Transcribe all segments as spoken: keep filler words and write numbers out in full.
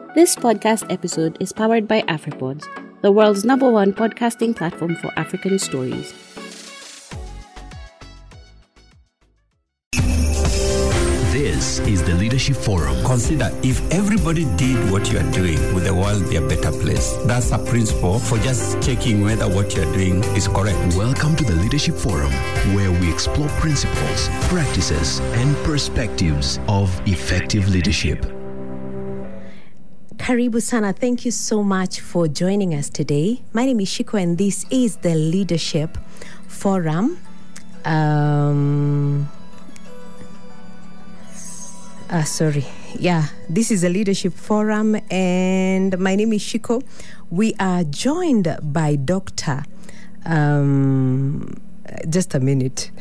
This podcast episode is powered by AfriPods, the world's number one podcasting platform for African stories. This is the Leadership Forum. Consider if everybody did what you are doing, would the world be a better place? That's a principle for just checking whether what you are doing is correct. Welcome to the Leadership Forum, where we explore principles, practices, and perspectives of effective leadership. Karibu sana. Thank you so much for joining us today. My name is Shiko, and this is the Leadership Forum. Um... Uh, sorry. Yeah, this is a Leadership Forum, and my name is Shiko. We are joined by Doctor Um, just a minute.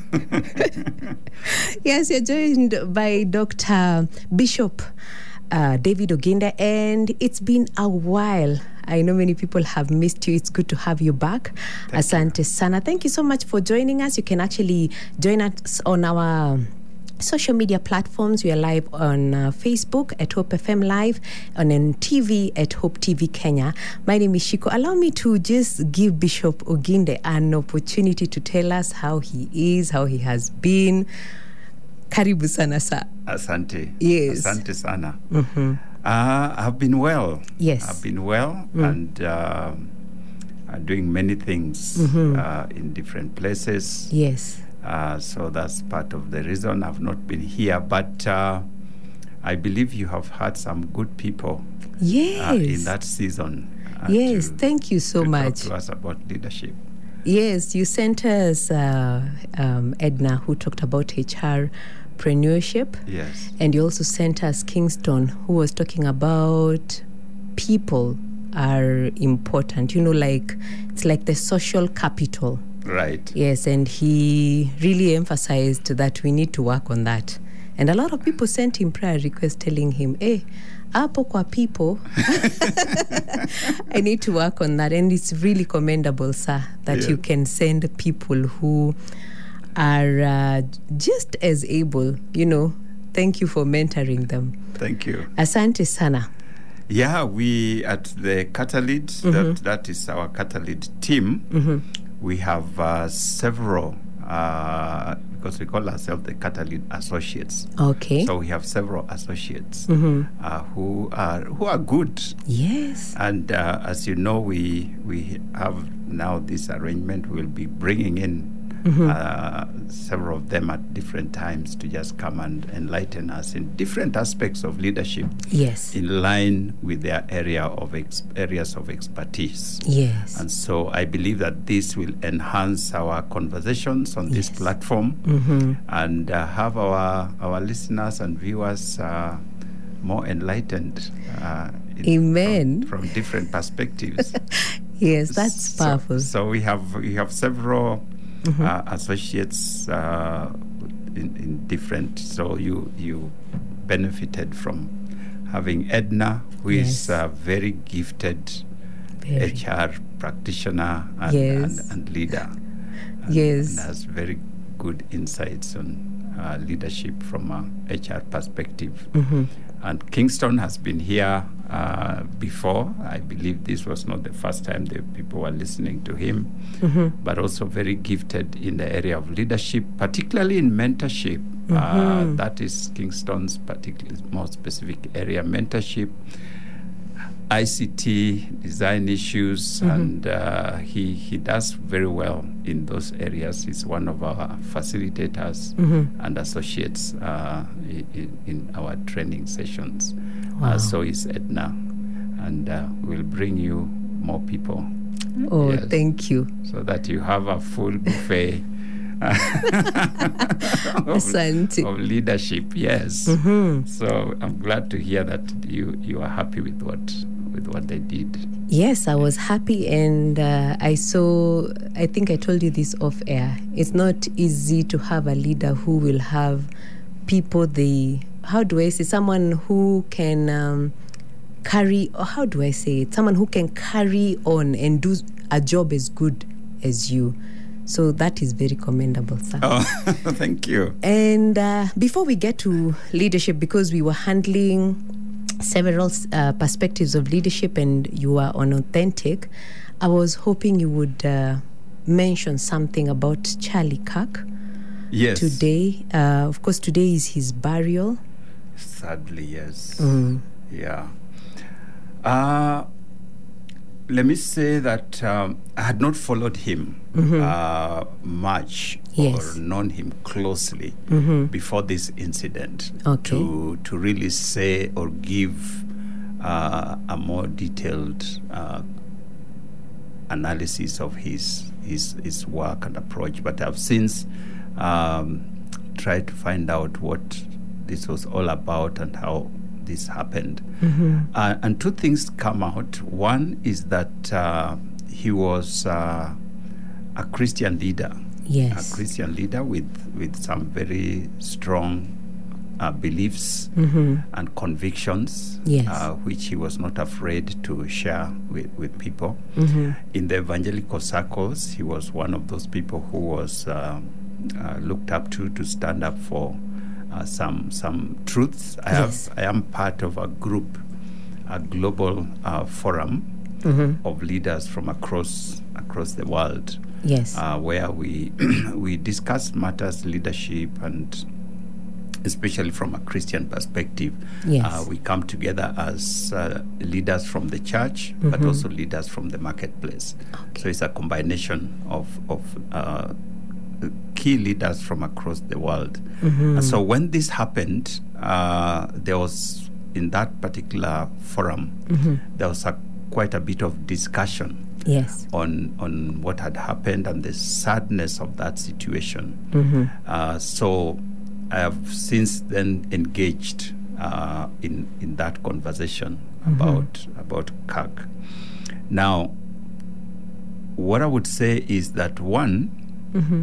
Yes, you're joined by Doctor Bishop uh, David Oginde, and it's been a while. I know many people have missed you. It's good to have you back. Thank Asante you. Sana. Thank you so much for joining us. You can actually join us on our social media platforms. We are live on uh, Facebook at Hope F M Live, and on T V at Hope T V Kenya. My name is Shiko. Allow me to just give Bishop Oginde an opportunity to tell us how he is, how he has been. Karibu sana sa. Asante. Yes. Asante sana. Mm-hmm. Uh, I've been well. Yes. I've been well mm. and uh, doing many things mm-hmm. uh, in different places. Yes. Uh, so that's part of the reason I've not been here. But uh, I believe you have had some good people yes. uh, in that season. Uh, yes, to, thank you so to much. Talk to us about leadership. Yes, you sent us uh, um, Edna, who talked about H R preneurship. Yes. And you also sent us Kingston, who was talking about people are important. You know, like it's like the social capital. Right. Yes, and he really emphasized that we need to work on that. And a lot of people sent him prayer requests telling him, hey, hapo kwa people, I need to work on that. And it's really commendable, sir, that yeah. you can send people who are uh, just as able, you know. Thank you for mentoring them. Thank you. Asante sana. Yeah, we at the Catalid, mm-hmm. that, that is our Catalid team, mm-hmm. we have uh, several, uh, because we call ourselves the Catalid Associates. Okay. So we have several associates mm-hmm. uh, who are who are good. Yes. And uh, as you know, we we have now this arrangement. We'll be bringing in mm-hmm. uh, several of them at different times to just come and enlighten us in different aspects of leadership. Yes. In line with their area of ex- areas of expertise. Yes. And so I believe that this will enhance our conversations on yes. this platform mm-hmm. and uh, have our our listeners and viewers uh, more enlightened. Uh, in, Amen. From, from different perspectives. Yes, that's so, powerful. So we have we have several mm-hmm. uh, associates uh, in, in different. So you you benefited from having Edna, who yes. is a very gifted very. H R practitioner and, yes. and, and leader. And, yes, and has very good insights on uh, leadership from a H R perspective. Mm-hmm. And Kingston has been here uh, before. I believe this was not the first time that people were listening to him, mm-hmm. but also very gifted in the area of leadership, particularly in mentorship. Mm-hmm. Uh, that is Kingston's particularly more specific area, mentorship, I C T, design issues, mm-hmm. and uh, he, he does very well in those areas. He's one of our facilitators mm-hmm. and associates uh, in, in our training sessions. Wow. Uh, so is Edna, and uh, we'll bring you more people. Oh, yes, thank you. So that you have a full buffet of, of leadership. Yes. Mm-hmm. So I'm glad to hear that you, you are happy with what with what they did. Yes, I was happy, and uh, I saw, I think I told you this off air, it's not easy to have a leader who will have people, they, how do I say, someone who can um, carry, or how do I say it, someone who can carry on and do a job as good as you. So that is very commendable, sir. Oh, thank you. And uh, before we get to leadership, because we were handling several uh, perspectives of leadership, and you are on Authentic. I was hoping you would uh, mention something about Charlie Kirk. Yes. Today, uh, of course, today is his burial. Sadly, yes. Mm. Yeah. Uh, let me say that um, I had not followed him mm-hmm. uh, much yes. or known him closely mm-hmm. before this incident okay. to to really say or give uh, a more detailed uh, analysis of his his his work and approach. But I've since um, tried to find out what this was all about and how this happened. Mm-hmm. Uh, and two things come out. One is that uh, he was uh, a Christian leader. Yes. A Christian leader with, with some very strong uh, beliefs mm-hmm. and convictions, yes. uh, which he was not afraid to share with, with people. Mm-hmm. In the evangelical circles, he was one of those people who was uh, uh, looked up to to stand up for Uh, some some truths. I yes. have I am part of a group, a global uh, forum mm-hmm. of leaders from across across the world. Yes, uh, where we we discuss matters leadership, and especially from a Christian perspective. Yes. Uh, we come together as uh, leaders from the church, mm-hmm. but also leaders from the marketplace. Okay. So it's a combination of of. Uh, key leaders from across the world. Mm-hmm. Uh, so when this happened, uh, there was, in that particular forum, mm-hmm. there was a, quite a bit of discussion yes. on on what had happened and the sadness of that situation. Mm-hmm. Uh, so I have since then engaged uh, in in that conversation mm-hmm. about about Kirk. Now, what I would say is that one, mm-hmm.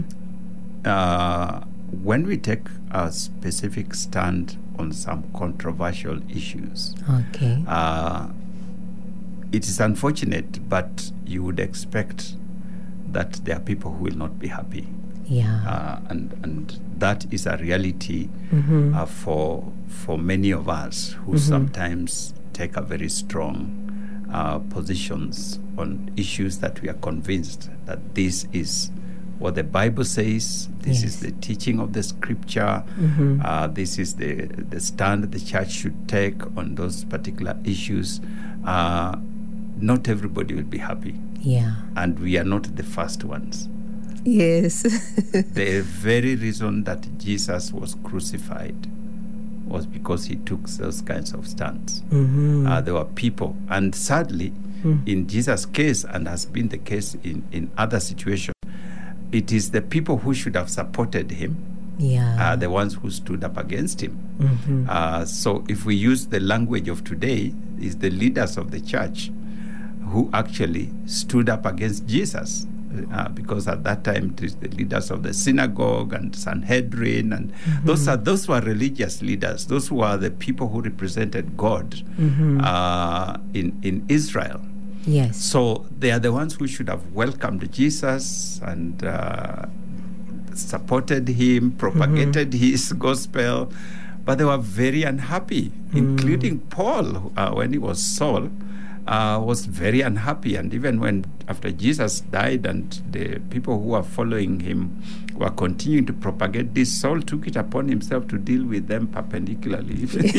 Uh, when we take a specific stand on some controversial issues, okay, uh, it is unfortunate, but you would expect that there are people who will not be happy. Yeah, uh, and and that is a reality mm-hmm. uh, for for many of us who mm-hmm. sometimes take a very strong uh, positions on issues that we are convinced that this is what the Bible says, this yes. is the teaching of the scripture, mm-hmm. uh, this is the, the stand the church should take on those particular issues. Uh, not everybody will be happy. Yeah. And we are not the first ones. Yes. The very reason that Jesus was crucified was because he took those kinds of stands. Mm-hmm. Uh, there were people, and sadly, mm. in Jesus' case, and has been the case in, in other situations, it is the people who should have supported him, yeah, uh, the ones who stood up against him. Mm-hmm. Uh, so if we use the language of today, is the leaders of the church who actually stood up against Jesus. Uh, because at that time it is the leaders of the synagogue and Sanhedrin, and mm-hmm. those are those were religious leaders. Those were the people who represented God mm-hmm. uh, in in Israel. Yes. So they are the ones who should have welcomed Jesus and uh, supported him, propagated mm-hmm. his gospel, but they were very unhappy, mm. including Paul, uh, when he was Saul. Uh, was very unhappy, and even when after Jesus died and the people who were following him were continuing to propagate this, Saul took it upon himself to deal with them perpendicularly.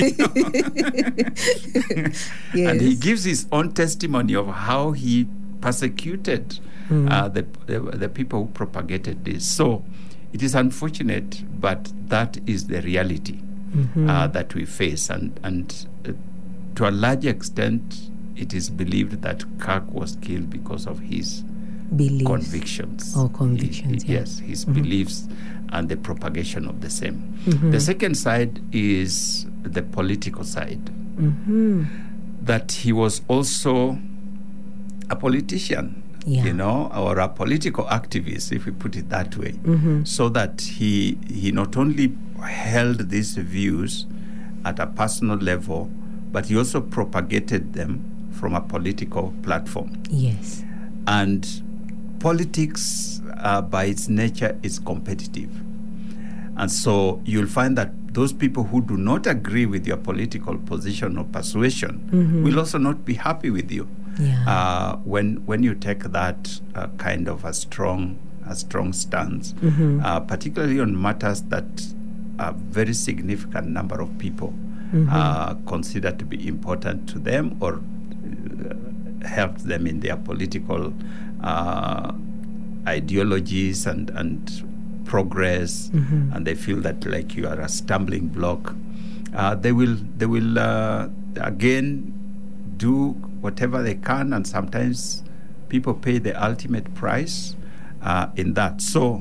Yes. And he gives his own testimony of how he persecuted mm. uh, the, the the people who propagated this. So it is unfortunate, but that is the reality mm-hmm. uh, that we face, and and uh, to a large extent, it is believed that Kirk was killed because of his beliefs. convictions. Oh, convictions, he, yeah. Yes, his mm-hmm. beliefs and the propagation of the same. Mm-hmm. The second side is the political side. Mm-hmm. That he was also a politician, yeah. you know, or a political activist, if we put it that way. Mm-hmm. So that he he not only held these views at a personal level, but he also propagated them from a political platform. Yes. And politics, uh, by its nature, is competitive. And so you'll find that those people who do not agree with your political position or persuasion Mhm. will also not be happy with you. Yeah. Uh, when when you take that uh, kind of a strong a strong stance, Mhm. uh, particularly on matters that a very significant number of people Mhm. uh, consider to be important to them or uh, help them in their political uh, ideologies and and progress, Mhm. and they feel that like you are a stumbling block, uh, they will they will uh, again do whatever they can, and sometimes people pay the ultimate price uh, in that. So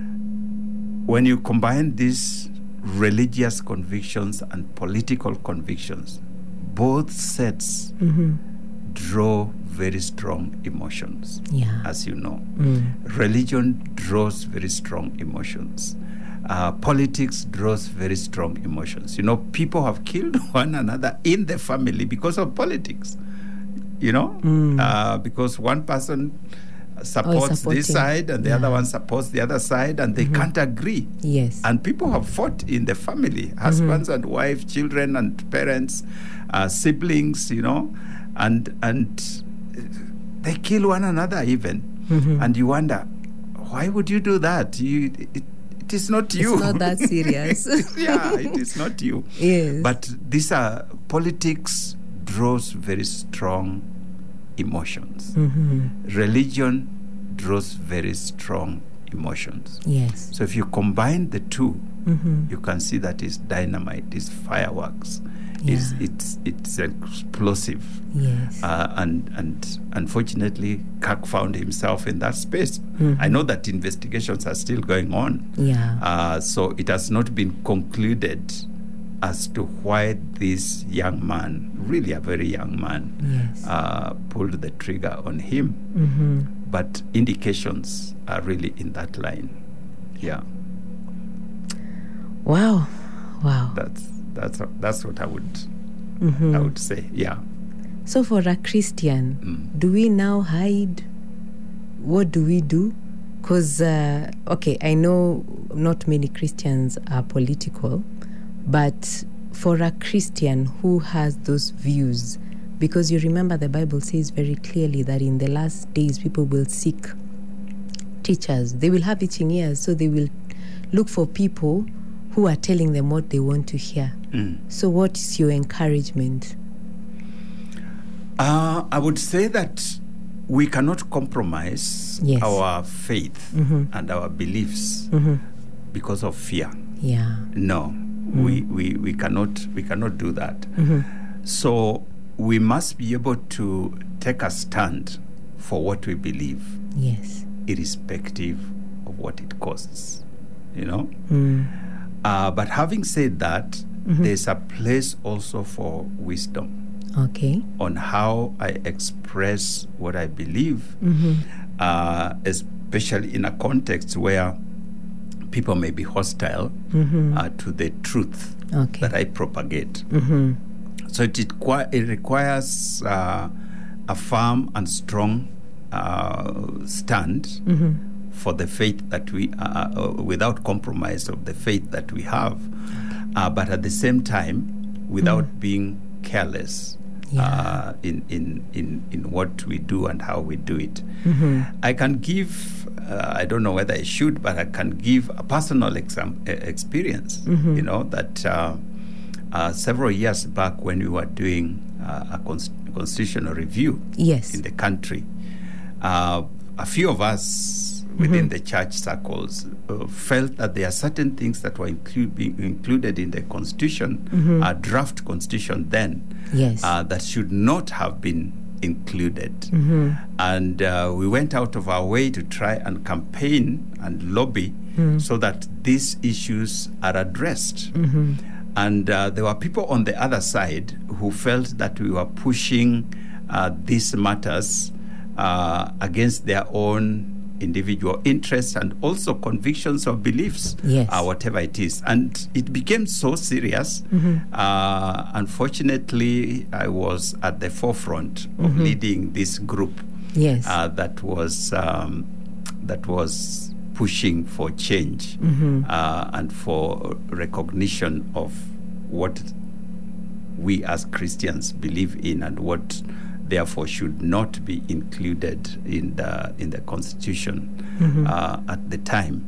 when you combine these religious convictions and political convictions, both sets Mhm. draw very strong emotions, Yeah. as you know. Mm. Religion draws very strong emotions. Uh, politics draws very strong emotions. You know, people have killed one another in the family because of politics. You know, Mm. uh, because one person supports this supporting. side and the Yeah. other one supports the other side, and they Mhm. can't agree. Yes. And people have fought in the family, husbands and wives, children and parents, uh, siblings, you know, and and they kill one another even. Mhm. And you wonder, why would you do that? You, it, it is not you. It's not that serious. Yeah, it is not you. Yes. But these are politics draws very strong emotions. Mhm. Religion draws very strong emotions. Yes. So if you combine the two, Mhm. you can see that it's dynamite, it's fireworks, Yeah. it's, it's, it's explosive. Yes. Uh, and and unfortunately, Kirk found himself in that space. Mhm. I know that investigations are still going on. Yeah. Uh, so it has not been concluded as to why this young man, really a very young man, Yes. uh, pulled the trigger on him. Mhm. But indications are really in that line. Yeah, Wow. Wow. that's that's that's what I would Mhm. I would say. Yeah. So for a Christian, Mm. do we now hide? What do we do? Because, uh, okay, I know not many Christians are political, but for a Christian who has those views, because you remember the Bible says very clearly that in the last days people will seek teachers. They will have itching ears, so they will look for people who are telling them what they want to hear. Mm. So what is your encouragement? Uh, I would say that we cannot compromise Yes. our faith Mhm. and our beliefs Mhm. because of fear. Yeah. No, we, we, we cannot we cannot do that. Mhm. So we must be able to take a stand for what we believe, Yes. irrespective of what it costs. You know. Mm. Uh, but having said that, Mhm. there's a place also for wisdom Okay. on how I express what I believe, Mhm. uh, especially in a context where people may be hostile Mhm. uh, to the truth Okay. that I propagate. Mhm. So it, it, qui- it requires uh, a firm and strong uh, stand Mhm. for the faith that we, uh, uh, without compromise of the faith that we have, uh, but at the same time, without being careless Yeah. uh, in, in, in, in what we do and how we do it. Mhm. I can give, uh, I don't know whether I should, but I can give a personal exam- uh, experience, Mhm. you know, that uh, uh, several years back when we were doing uh, a cons- constitutional review Yes. in the country, uh, a few of us within the church circles uh, felt that there are certain things that were inclu- being included in the constitution, Mhm. uh, draft constitution then, Yes. uh, that should not have been included. Mhm. And uh, we went out of our way to try and campaign and lobby Mm. so that these issues are addressed. Mhm. And uh, there were people on the other side who felt that we were pushing uh, these matters uh, against their own individual interests and also convictions or beliefs, Yes. uh, whatever it is. And it became so serious. Mhm. Uh, unfortunately, I was at the forefront of Mhm. leading this group Yes. uh, that was um, that was pushing for change Mm-hmm. uh, and for recognition of what we as Christians believe in and what therefore should not be included in the in the Constitution Mm-hmm. uh, at the time.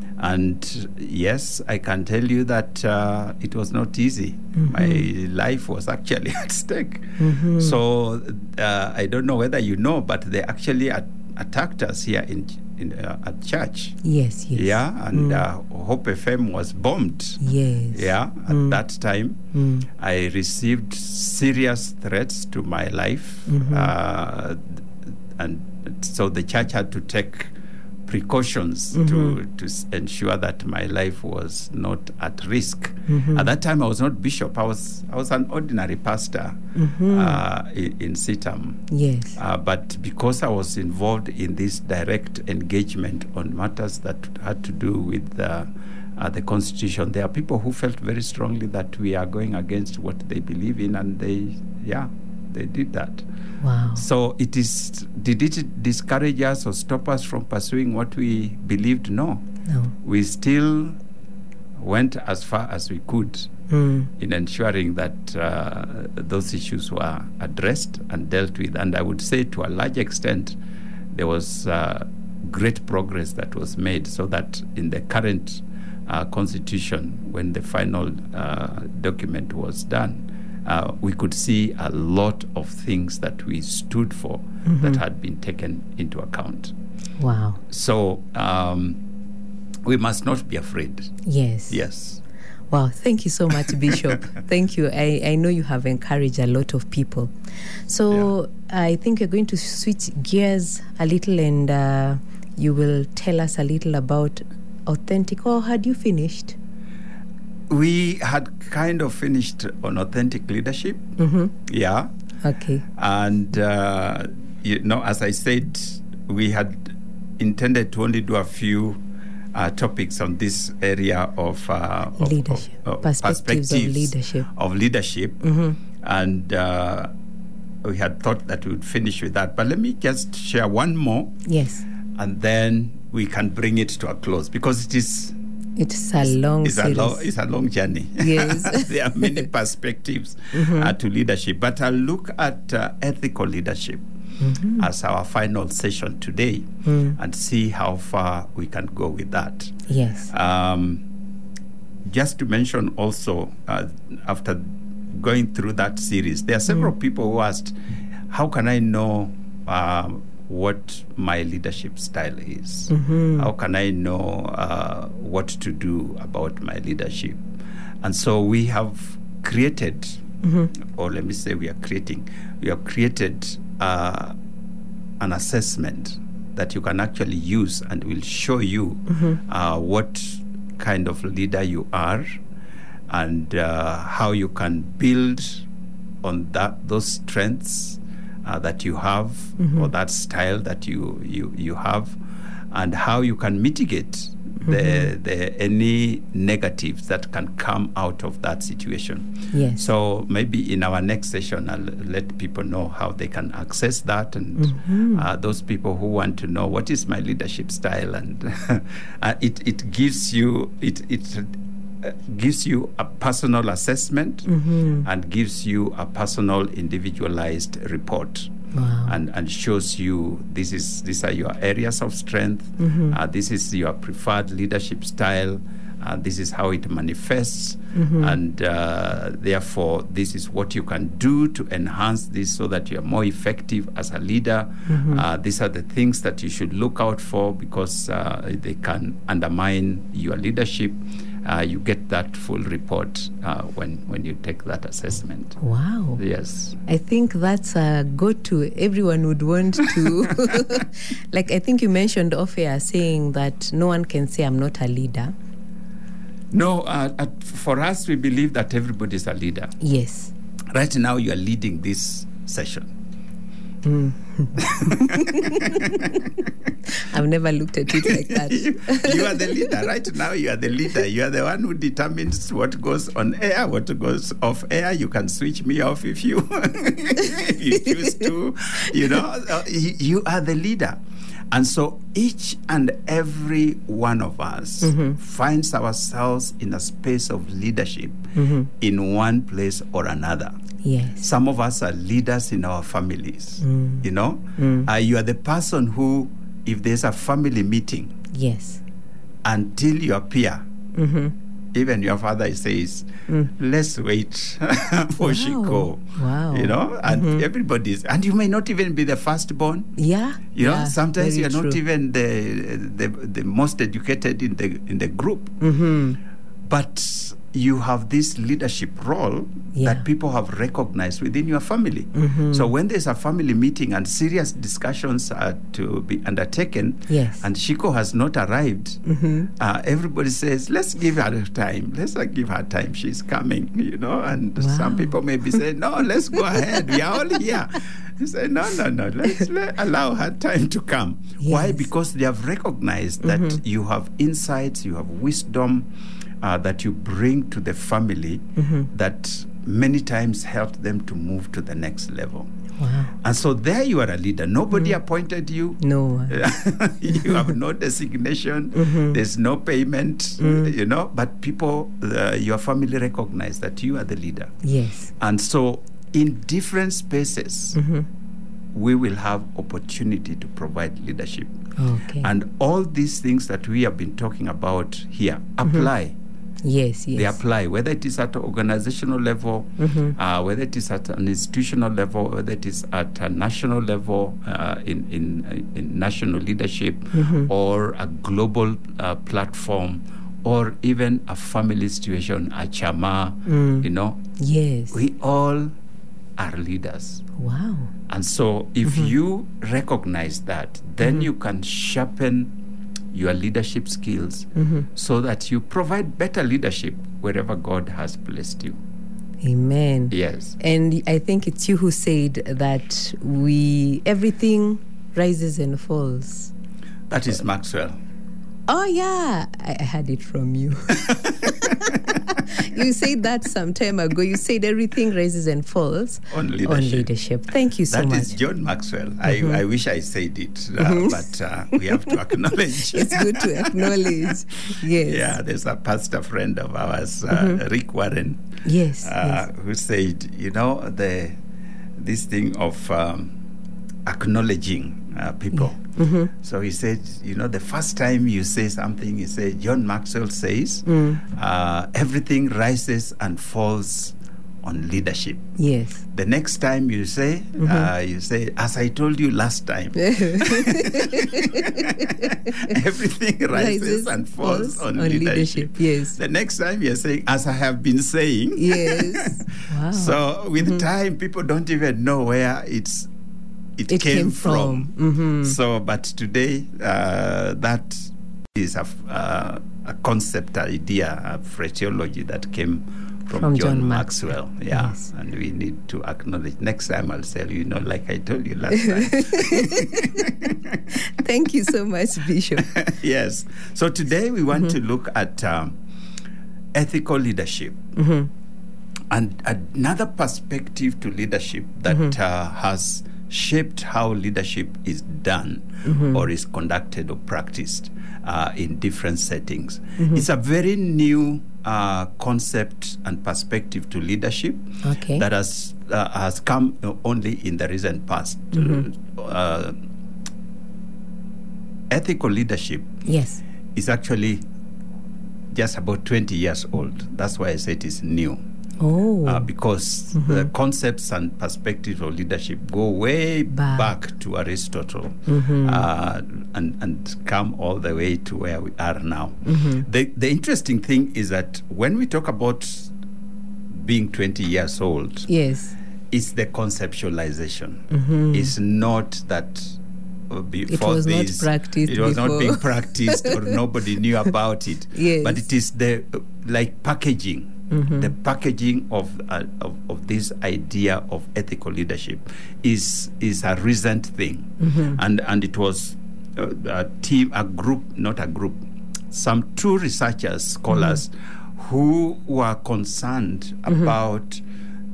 And yes, I can tell you that uh, it was not easy. Mm-hmm. My life was actually at stake. Mm-hmm. So uh, I don't know whether you know, but they actually at- attacked us here in, in uh, at church. Yes, yes. Yeah, and Mm. uh, Hope F M was bombed. Yes. Yeah, at Mm. that time, Mm. I received serious threats to my life, Mhm. uh, and so the church had to take precautions Mhm. to to s- ensure that my life was not at risk. Mhm. At that time, I was not bishop. I was I was an ordinary pastor Mhm. uh, in, in Sitam. Yes. Uh, but because I was involved in this direct engagement on matters that had to do with uh, uh, the Constitution, there are people who felt very strongly that we are going against what they believe in, and they, yeah, they did that. Wow. So it is, did it discourage us or stop us from pursuing what we believed? No. No. We still went as far as we could Mm. in ensuring that uh, those issues were addressed and dealt with. And I would say to a large extent, there was uh, great progress that was made, so that in the current uh, Constitution, when the final uh, document was done, uh, we could see a lot of things that we stood for Mhm. that had been taken into account. Wow. So um, we must not be afraid. Yes. Yes. Wow, thank you so much, Bishop. Thank you. I, I know you have encouraged a lot of people. So I think you're going to switch gears a little, and uh, you will tell us a little about authentic. Or had you finished? We had kind of finished on authentic leadership. Mm-hmm. Yeah. Okay. And, uh, you know, as I said, we had intended to only do a few uh, topics on this area of, uh, of Leadership. of, of Perspectives of leadership. Of leadership. Mm-hmm. And uh, we had thought that we would finish with that. But let me just share one more, Yes. and then we can bring it to a close, because it is It's a long it's a, series. lo- it's a long journey. Yes. There are many perspectives Mhm. uh, to leadership. But I'll look at uh, ethical leadership Mhm. as our final session today Mm. and see how far we can go with that. Yes. Um, just to mention also, uh, after going through that series, there are several Mm. people who asked, how can I know uh, what my leadership style is? Mhm. How can I know uh, what to do about my leadership? And so we have created, Mhm. or let me say we are creating, we have created uh, an assessment that you can actually use and will show you Mhm. uh, what kind of leader you are, and uh, how you can build on that those strengths uh, that you have, Mhm. or that style that you you you have, and how you can mitigate the the any negatives that can come out of that situation. Yes. So maybe in our next session, I'll let people know how they can access that, and Mhm. uh, those people who want to know what is my leadership style, and uh, it it gives you it it uh, gives you a personal assessment Mhm. and gives you a personal individualized report. Wow. And, and shows you this is these are your areas of strength. Mhm. Uh, this is your preferred leadership style. Uh, this is how it manifests, Mhm. and uh, therefore this is what you can do to enhance this so that you are more effective as a leader. Mhm. Uh, these are the things that you should look out for, because uh, they can undermine your leadership. Uh, you get that full report uh, when when you take that assessment. Wow. Yes. I think that's a go-to. Everyone would want to. Like, I think you mentioned off air saying that no one can say I'm not a leader. No, uh, at, for us, we believe that everybody is a leader. Yes. Right now, you are leading this session. Mm. I've never looked at it like that. you, you are the leader. Right now, you are the leader. You are the one who determines what goes on air, what goes off air. You can switch me off if you, if you choose to. You know, uh, you, you are the leader. And so each and every one of us mm-hmm. finds ourselves in a space of leadership mm-hmm. in one place or another. Yes. Some of us are leaders in our families. Mm. You know, mm. uh, you are the person who, if there's a family meeting, yes, until you appear, mm-hmm. even your father says, mm. let's wait for wow. Shiko. Wow. You know, and mm-hmm. everybody's, and you may not even be the firstborn. Yeah. You yeah, know, sometimes you're true. not even the, the the most educated in the in the group. Mm-hmm. But you have this leadership role yeah. that people have recognized within your family. Mm-hmm. So when there's a family meeting and serious discussions are to be undertaken, yes. and Shiko has not arrived, mm-hmm. uh, everybody says, let's give her time. Let's not give her time. She's coming, you know. And wow. some people may be saying, no, let's go ahead. We are all here. You say, no, no, no, let's let, allow her time to come. Yes. Why? Because they have recognized mm-hmm. that you have insights, you have wisdom, Uh, that you bring to the family mm-hmm. that many times help them to move to the next level. Wow. And so there you are a leader. Nobody mm. appointed you. No. You have no designation. Mm-hmm. There's no payment, mm. you know, but people, uh, your family recognize that you are the leader. Yes. And so in different spaces, mm-hmm. we will have opportunity to provide leadership. Okay. And all these things that we have been talking about here apply. Mm-hmm. Yes, yes. They apply, whether it is at an organizational level, mm-hmm. uh, whether it is at an institutional level, whether it is at a national level uh, in, in, in national leadership, mm-hmm. or a global uh, platform, or even a family situation, a chama, mm. you know. Yes. We all are leaders. Wow. And so if mm-hmm. you recognize that, then mm-hmm. you can sharpen your leadership skills mm-hmm. so that you provide better leadership wherever God has placed you. Amen. Yes. And I think it's you who said that we everything rises and falls. That is Maxwell. Oh, yeah. I, I had it from you. You said that some time ago. You said everything rises and falls on leadership. On leadership. Thank you so that much. That is John Maxwell. Mm-hmm. I, I wish I said it, uh, mm-hmm. but uh, we have to acknowledge. It's good to acknowledge. Yes. Yeah, there's a pastor friend of ours, uh, mm-hmm. Rick Warren, yes, uh, yes, who said, you know, the this thing of um, acknowledging uh, people. Yeah. Mm-hmm. So he said, you know, the first time you say something, he said, John Maxwell says, mm. uh, everything rises and falls on leadership. Yes. The next time you say, mm-hmm. uh, you say, as I told you last time. Everything rises, rises and falls, falls on, on leadership. leadership. Yes. The next time you're saying, as I have been saying. Yes. Wow. So with mm-hmm. time, people don't even know where it's It, it came, came from. from. Mm-hmm. So, but today, uh, that is a, uh, a concept, idea, a phraseology that came from, from John, John Maxwell. Maxwell. Yeah, yes. And we need to acknowledge. Next time, I'll tell you, you know, like I told you last time. Thank you so much, Bishop. Yes. So today we want mm-hmm. to look at um, ethical leadership. Mm-hmm. And another perspective to leadership that mm-hmm. uh, has shaped how leadership is done mm-hmm. or is conducted or practiced uh, in different settings. Mm-hmm. It's a very new uh, concept and perspective to leadership okay. that has uh, has come only in the recent past. Mm-hmm. Uh, ethical leadership yes. is actually just about twenty years old. That's why I say it is new. Oh. Uh, because mm-hmm. the concepts and perspectives of leadership go way back, back to Aristotle mm-hmm. uh, and, and come all the way to where we are now. Mm-hmm. The, the interesting thing is that when we talk about being twenty years old, yes, it's the conceptualization. Mm-hmm. It's not that uh, before it was this, not practiced it was before. not being practiced or nobody knew about it. Yes. But it is the uh, like packaging. Mm-hmm. The packaging of, uh, of of this idea of ethical leadership is is a recent thing, mm-hmm. and and it was a, a team, a group, not a group, some two researchers, scholars, mm-hmm. who were concerned mm-hmm. about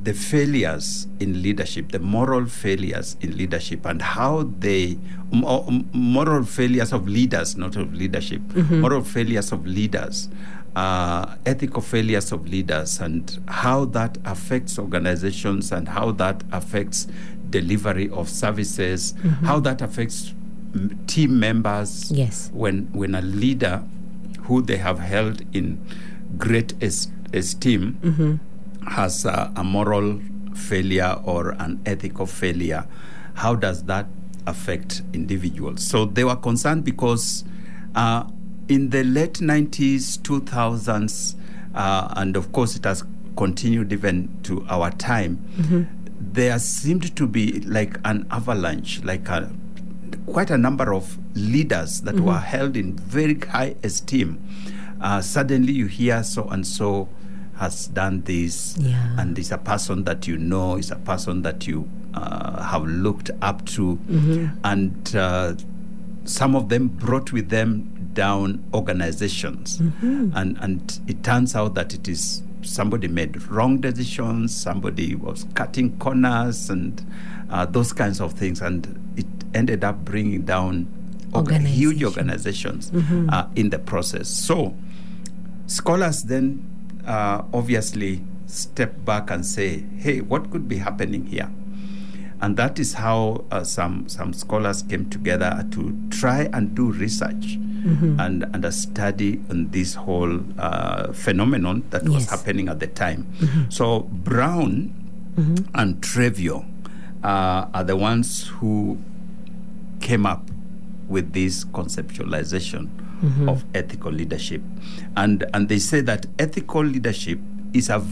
the failures in leadership, the moral failures in leadership, and how they, m- moral failures of leaders, not of leadership, mm-hmm. moral failures of leaders, uh, ethical failures of leaders, and how that affects organizations, and how that affects delivery of services, mm-hmm. how that affects m- team members. Yes. When when a leader who they have held in great es- esteem mm-hmm. has a, a moral failure or an ethical failure, how does that affect individuals? So they were concerned because uh, in the late nineties, two thousands, uh, and of course it has continued even to our time, mm-hmm. there seemed to be like an avalanche, like a, quite a number of leaders that mm-hmm. were held in very high esteem. Uh, suddenly you hear so and so has done this, yeah. and is a person that you know, is a person that you uh, have looked up to, mm-hmm. and uh, some of them brought with them down organizations, mm-hmm. and and it turns out that it is somebody made wrong decisions, somebody was cutting corners, and uh, those kinds of things, and it ended up bringing down orga- huge organizations mm-hmm. uh, in the process. So scholars then uh, obviously step back and say, hey, what could be happening here? And that is how uh, some some scholars came together to try and do research mm-hmm. and, and a study on this whole uh, phenomenon that yes. was happening at the time. Mm-hmm. So Brown mm-hmm. and Trevio uh, are the ones who came up with this conceptualization mm-hmm. of ethical leadership. And, and they say that ethical leadership is a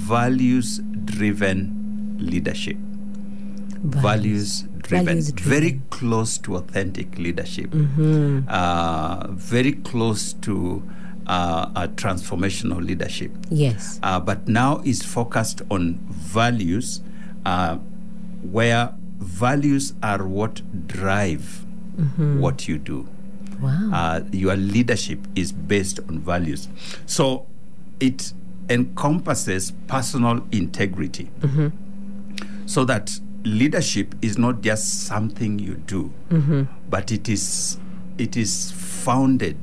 values-driven leadership. Values driven, Values driven. Very close to authentic leadership, mm-hmm. uh, very close to uh, a transformational leadership. Yes. Uh, but now is focused on values, uh, where values are what drive mm-hmm. what you do. Wow. Uh, your leadership is based on values. So it encompasses personal integrity. Mm-hmm. So that leadership is not just something you do, mm-hmm. but it is it is founded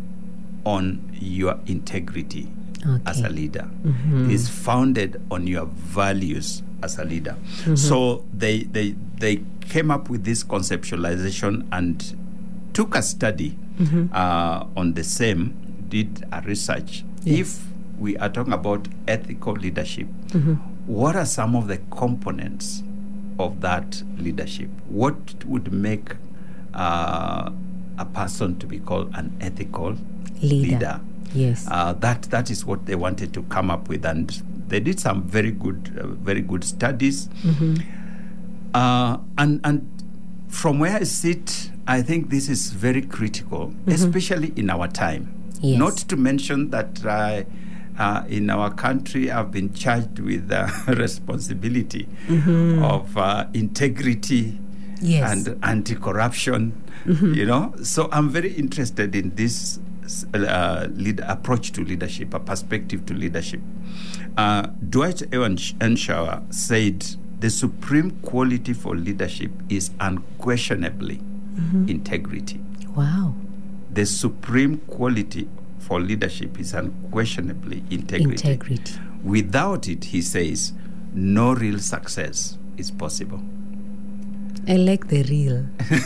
on your integrity okay. as a leader. Mm-hmm. It is founded on your values as a leader. Mm-hmm. So they they they came up with this conceptualization and took a study mm-hmm. uh, on the same, did a research. Yes. If we are talking about ethical leadership, mm-hmm. what are some of the components of that leadership? What would make uh, a person to be called an ethical leader? leader? Yes. Uh, that that is what they wanted to come up with, and they did some very good, uh, very good studies. Mm-hmm. Uh, and and from where I sit, I think this is very critical, mm-hmm. especially in our time. Yes. Not to mention that. Uh, Uh, in our country, I've been charged with the uh, responsibility mm-hmm. of uh, integrity yes. and anti-corruption, mm-hmm. you know. So I'm very interested in this uh, lead approach to leadership, a perspective to leadership. Uh, Dwight Eisenhower said, the supreme quality for leadership is unquestionably mm-hmm. integrity. Wow. The supreme quality for leadership is unquestionably integrity. Integrity. Without it, he says, no real success is possible. I like the real.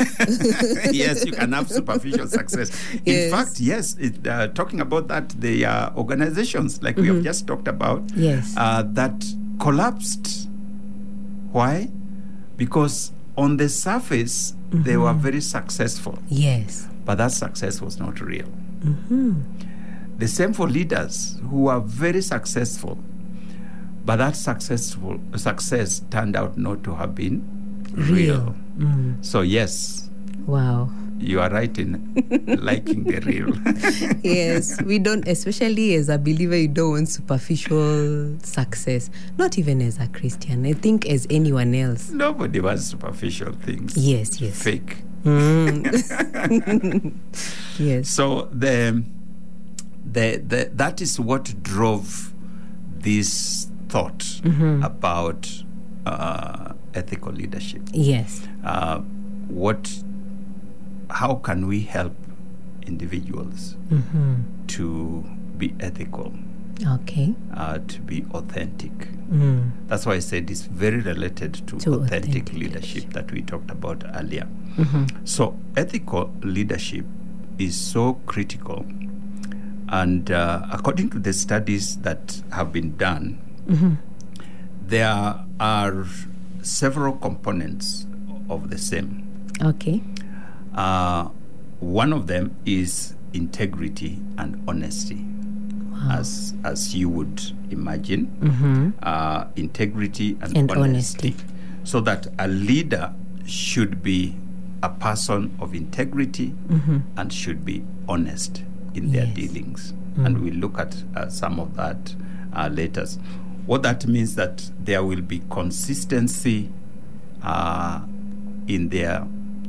Yes, you can have superficial success. Yes. In fact, yes, it, uh, talking about that, the uh, organizations, like mm-hmm. we have just talked about, yes. uh, that collapsed. Why? Because on the surface, mm-hmm. they were very successful. Yes. But that success was not real. Mm-hmm. The same for leaders who are very successful, but that successful success turned out not to have been real. Real. Mm. So yes, wow, you are right in liking the real. Yes, we don't, especially as a believer, you don't want superficial success. Not even as a Christian. I think as anyone else. Nobody wants superficial things. Yes, yes. Fake. Mm. Yes. So the, the the that is what drove this thought Mm-hmm. about uh, ethical leadership. Yes. Uh, what, how can we help individuals Mm-hmm. to be ethical, Okay. uh, to be authentic? Mm. That's why I said it's very related to, To authentic, authentic leadership, leadership. that we talked about earlier. Mm-hmm. So ethical leadership is so critical. And uh, according to the studies that have been done, Mm-hmm. there are several components of the same. Okay. Uh, one of them is integrity and honesty, as as you would imagine. Mm-hmm. Uh, integrity and, And honesty. honesty. So that a leader should be a person of integrity Mm-hmm. and should be honest in their Yes. dealings. And we'll look at uh, some of that uh, later. What that means that there will be consistency uh, in their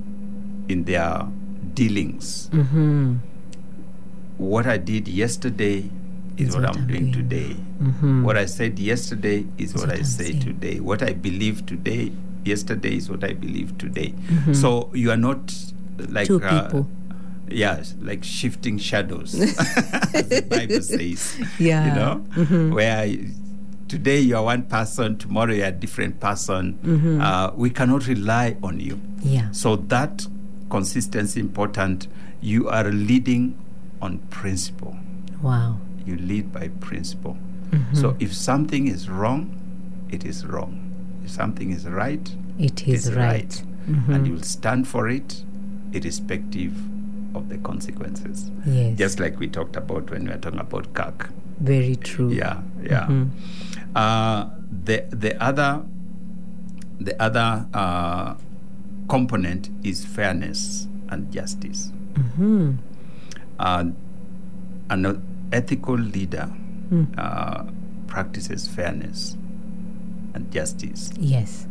in their dealings. Mm-hmm. What I did yesterday is, Is what, what I'm I'm doing doing today. Mm-hmm. What I said yesterday is what, what I I'm say saying. today. What I believe today, yesterday is what I believe today. So you are not like Two uh, people. yeah, like shifting shadows, as the Bible says. Yeah. You know, Mm-hmm. where today you are one person, tomorrow you are a different person. Mm-hmm. Uh, we cannot rely on you. Yeah. So that consistency important. You are leading on principle. Wow. You lead by principle. Mm-hmm. So if something is wrong, it is wrong. If something is right, It is it's right. Mm-hmm. And you will stand for it, irrespective of the consequences. Yes. Just like we talked about when we were talking about C A C. Very true. Yeah, yeah. Mhm. Uh, the the other the other uh, component is fairness and justice. Mm-hmm. Uh, an ethical leader Mm. uh, practices fairness and justice. Yes.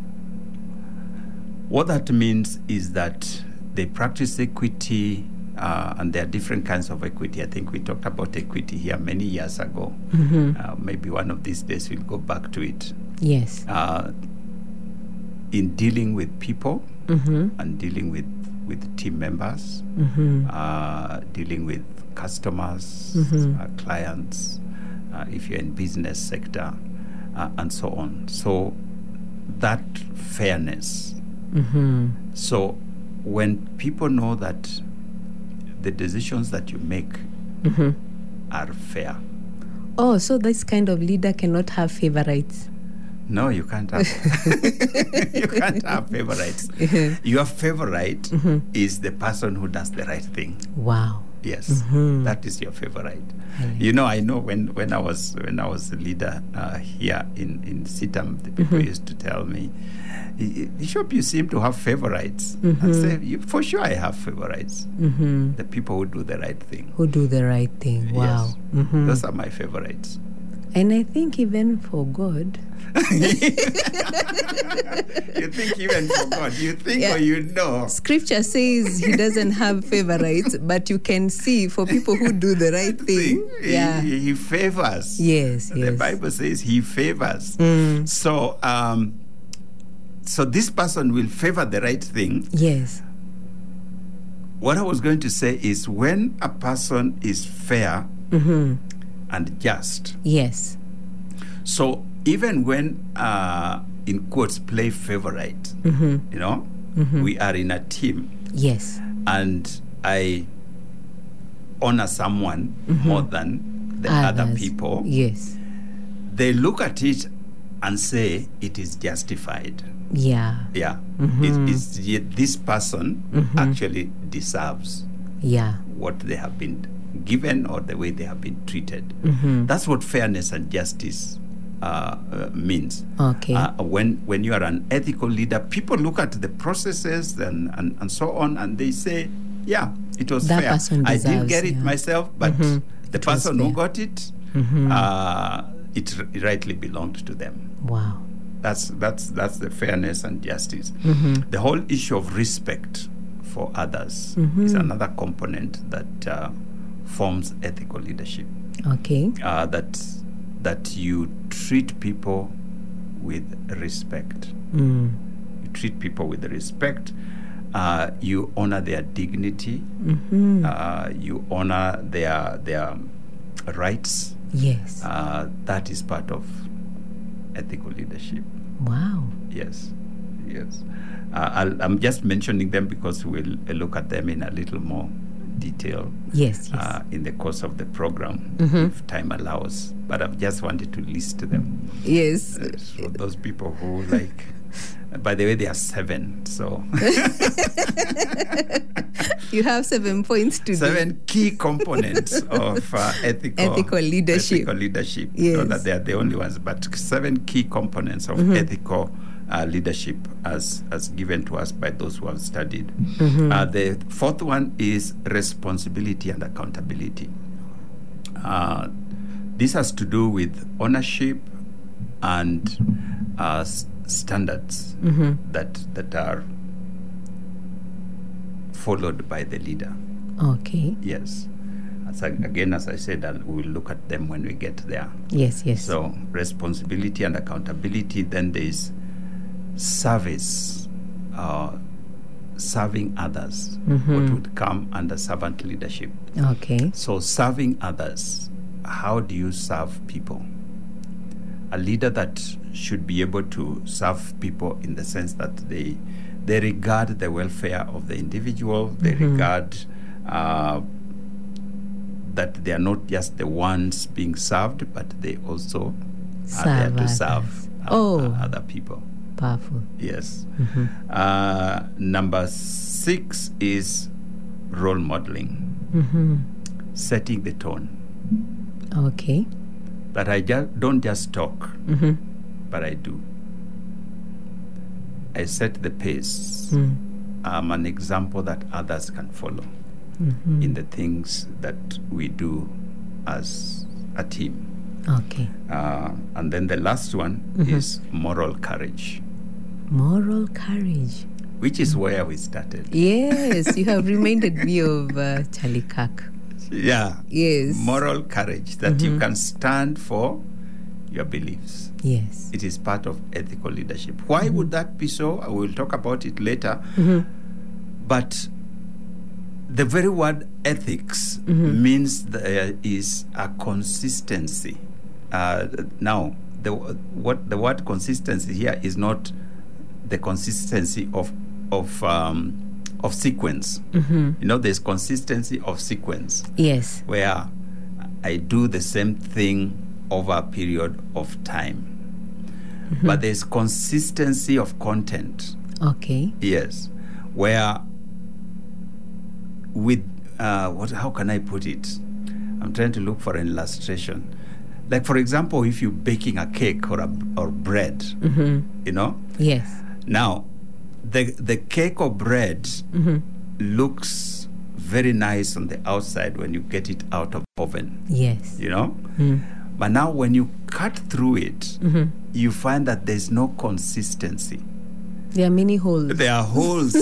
What that means is that they practice equity, uh, and there are different kinds of equity. I think we talked about equity here many years ago. Mm-hmm. Uh, maybe one of these days we'll go back to it. Yes. Uh, in dealing with people Mm-hmm. and dealing with, with team members, Mm-hmm. uh, dealing with customers, Mhm. uh, clients, uh, if you're in business sector, uh, and so on. So that fairness. Mm-hmm. So when people know that the decisions that you make Mm-hmm. are fair, Oh, so this kind of leader cannot have favorites. no, you can't have you can't have favorites. Your favorite Mm-hmm. is the person who does the right thing. Wow. Yes, Mhm. that is your favorite. Right. You know, I know when, when I was when I was a leader uh, here in in Sitam, the people Mhm. used to tell me, Bishop, you seem to have favorites. I Mhm. say, "You- for sure, I have favorites. Mm-hmm. The people who do the right thing. Who do the right thing. Wow. Yes, Mm-hmm. those are my favorites. And I think even for God, You think even for God, you think Yeah. or you know. Scripture says he doesn't have favorites, but you can see for people who do the right thing. He, Yeah. he, he favors. Yes, The yes. Bible says he favors. Mm. So, um, so this person will favor the right thing. Yes. What I was going to say is when a person is fair Mm-hmm. and just, Yes. so even when, uh, in quotes, play favorite, Mm-hmm. you know, Mhm. we are in a team Yes. and I honor someone Mhm. more than the other Others. people, Yes. they look at it and say it is justified. Yeah. Yeah, Mhm. it, it's, yet this person Mhm. actually deserves Yeah. what they have been given or the way they have been treated. Mm-hmm. That's what fairness and justice uh, uh, means. Okay. Uh, when when you are an ethical leader, people look at the processes and, and, and so on, and they say, yeah, it was That fair. person I didn't deserves, get it yeah. myself, but Mhm. the It was person who fair. got it, Mhm. uh, it r- rightly belonged to them. Wow. That's that's that's the fairness and justice. Mhm. The whole issue of respect for others Mhm. is another component that uh, forms ethical leadership. Okay. Uh, that that you treat people with respect. Mm. You treat people with respect. Uh, you honor their dignity. Mm-hmm. Uh, you honor their their rights. Yes. Uh, that is part of ethical leadership. Wow. Yes, yes. Uh, I'll, I'm just mentioning them because we'll uh, look at them in a little more detail. Yes, yes. Uh, in the course of the program, Mhm. if time allows. But I've just wanted to list them. Yes. Uh, so those people who like. By the way, there are seven. So You have seven points to seven key components of uh, ethical Ethical leadership. Ethical leadership. Yes. Not that they are the only ones, but seven key components of Mhm. ethical uh, leadership as as given to us by those who have studied. Mhm. Uh, the fourth one is responsibility and accountability. Uh, this has to do with ownership and uh, s- standards Mhm. that that are followed by the leader. Okay. Yes. As I, again, as I said, I'll, we'll look at them when we get there. Yes, yes. So responsibility and accountability. Then there is service, uh, serving others. Mhm. What would come under servant leadership? Okay. So serving others. How do you serve people? A leader that should be able to serve people in the sense that they they regard the welfare of the individual. They Mhm. regard uh, that they are not just the ones being served, but they also are there Serve to others. serve uh, Oh. uh, other people. Powerful. Yes. Mhm. Uh, number six is role modeling, Mhm. setting the tone. Okay. That I ju- don't just talk, Mhm. but I do. I set the pace. Mm. I'm an example that others can follow Mhm. in the things that we do as a team. Okay. Uh, and then the last one Mhm. is moral courage, Moral courage. which is where we started. Yes, you have reminded me of uh, Charlie Kirk. Yeah. Yes. Moral courage, that you Mhm. can stand for your beliefs. Yes. It is part of ethical leadership. Why would that be so? I will talk about it later. Mhm. But the very word ethics Mhm. means there is a consistency. Uh, now, the what the word consistency here is not the consistency of of um, of sequence. Mhm. You know, there's consistency of sequence Yes. where I do the same thing over a period of time. Mhm. But there's consistency of content. Okay. Yes, where with uh, what? How can I put it? I'm trying to look for an illustration. Like, for example, if you're baking a cake or a, or bread, Mhm. you know. Yes. Now, the the cake or bread Mhm. looks very nice on the outside when you get it out of oven, Yes. you know. Mm. But now, when you cut through it, Mhm. you find that there's no consistency. There are many holes. There are holes.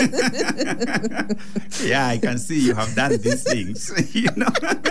Yeah, I can see you have done these things. You know.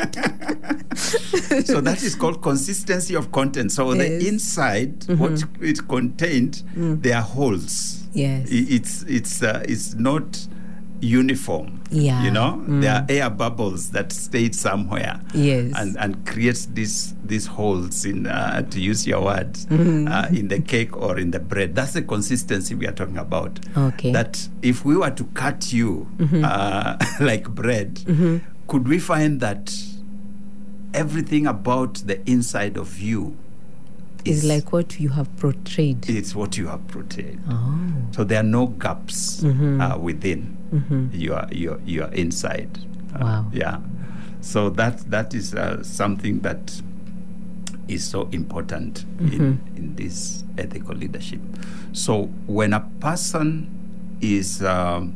So that is called consistency of content. So Yes. the inside, what it contained, there are holes. Yes. I- It's it's uh, it's not uniform. Yeah. You know, Mm. there are air bubbles that stayed somewhere. Yes. And and creates these these holes in uh, to use your words Mhm. uh, in the cake or in the bread. That's the consistency we are talking about. Okay. That if we were to cut you Mhm. uh, like bread, Mhm. could we find that everything about the inside of you Is like what you have portrayed. it's what you have portrayed. Oh. So there are no gaps Mhm. uh, within Mhm. your your your inside. Uh, Wow. Yeah. So that that is uh, something that is so important in, Mhm. in this ethical leadership. So when a person is um,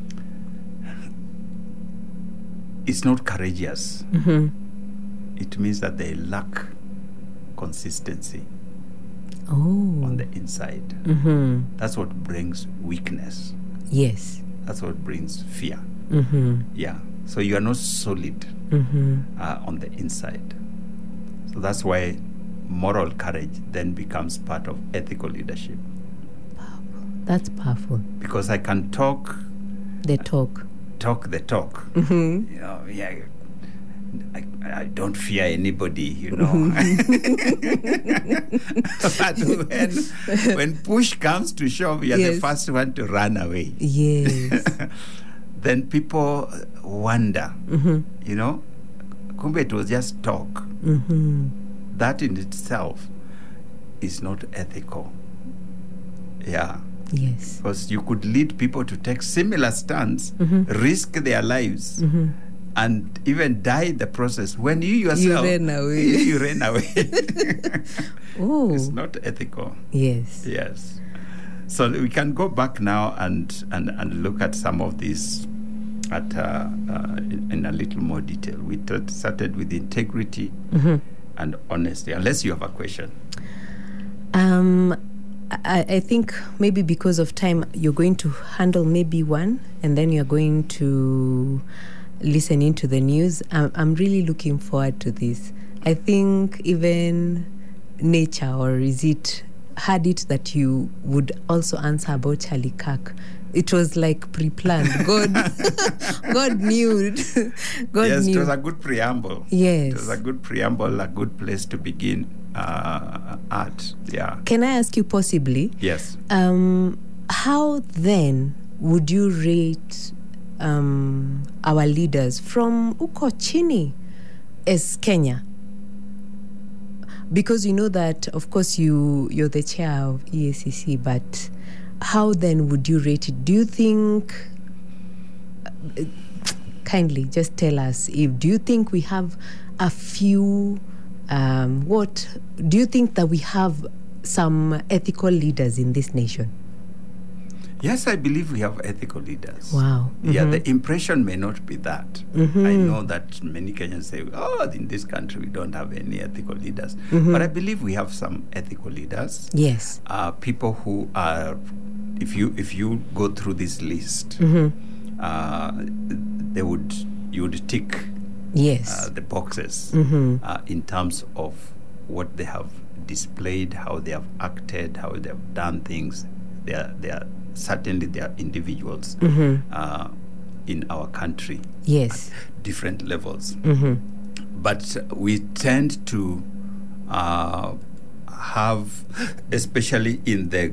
is not courageous, Mhm. it means that they lack consistency Oh. on the inside. Mhm. That's what brings weakness. Yes. That's what brings fear. Mhm. Yeah. So you are not solid Mhm. uh, on the inside. So that's why moral courage then becomes part of ethical leadership. That's powerful. Because I can talk The talk. talk the talk. Mm-hmm. You know, yeah, I, I don't fear anybody, you know. But when, when push comes to shove, you're Yes. the first one to run away. Yes. Then people wonder, Mm-hmm. you know, kumbe it was just talk. Mm-hmm. That in itself is not ethical. Yeah. Yes. Because you could lead people to take similar stands, Mhm. risk their lives, Mm-hmm. and even die in the process when you yourself ran away. you ran away. Oh. It's not ethical. Yes. Yes. So we can go back now and and, and look at some of these at uh, uh, in, in a little more detail. We t- started with integrity Mm-hmm. and honesty. Unless you have a question. Um, I, I think maybe because of time, you're going to handle maybe one, and then you're going to listen into the news. I'm, I'm really looking forward to this. I think even nature, or is it, had it that you would also answer about Charlie Kirk. It was like pre-planned. God, God knew. God yes, knew. it was a good preamble. Yes. It was a good preamble, a good place to begin uh, at. Yeah. Can I ask you possibly? Yes. Um, how then would you rate um, our leaders from uko chini as Kenya? Because you know that, of course, you, you're the chair of E A C C, but how then would you rate it? Do you think, uh, kindly just tell us, if do you think we have a few, um, what, do you think that we have some ethical leaders in this nation? Yes, I believe we have ethical leaders. Wow. Yeah, Mhm. the impression may not be that. Mhm. I know that many Kenyans say, oh, in this country we don't have any ethical leaders. Mhm. But I believe we have some ethical leaders. Yes. Uh, people who are, if you if you go through this list, Mhm. uh, they would you would tick Yes. uh, the boxes Mhm. uh, in terms of what they have displayed, how they have acted, how they have done things. They are they are certainly they are individuals Mhm. uh, in our country, Yes. different levels. Mhm. But we tend to uh, have, especially in the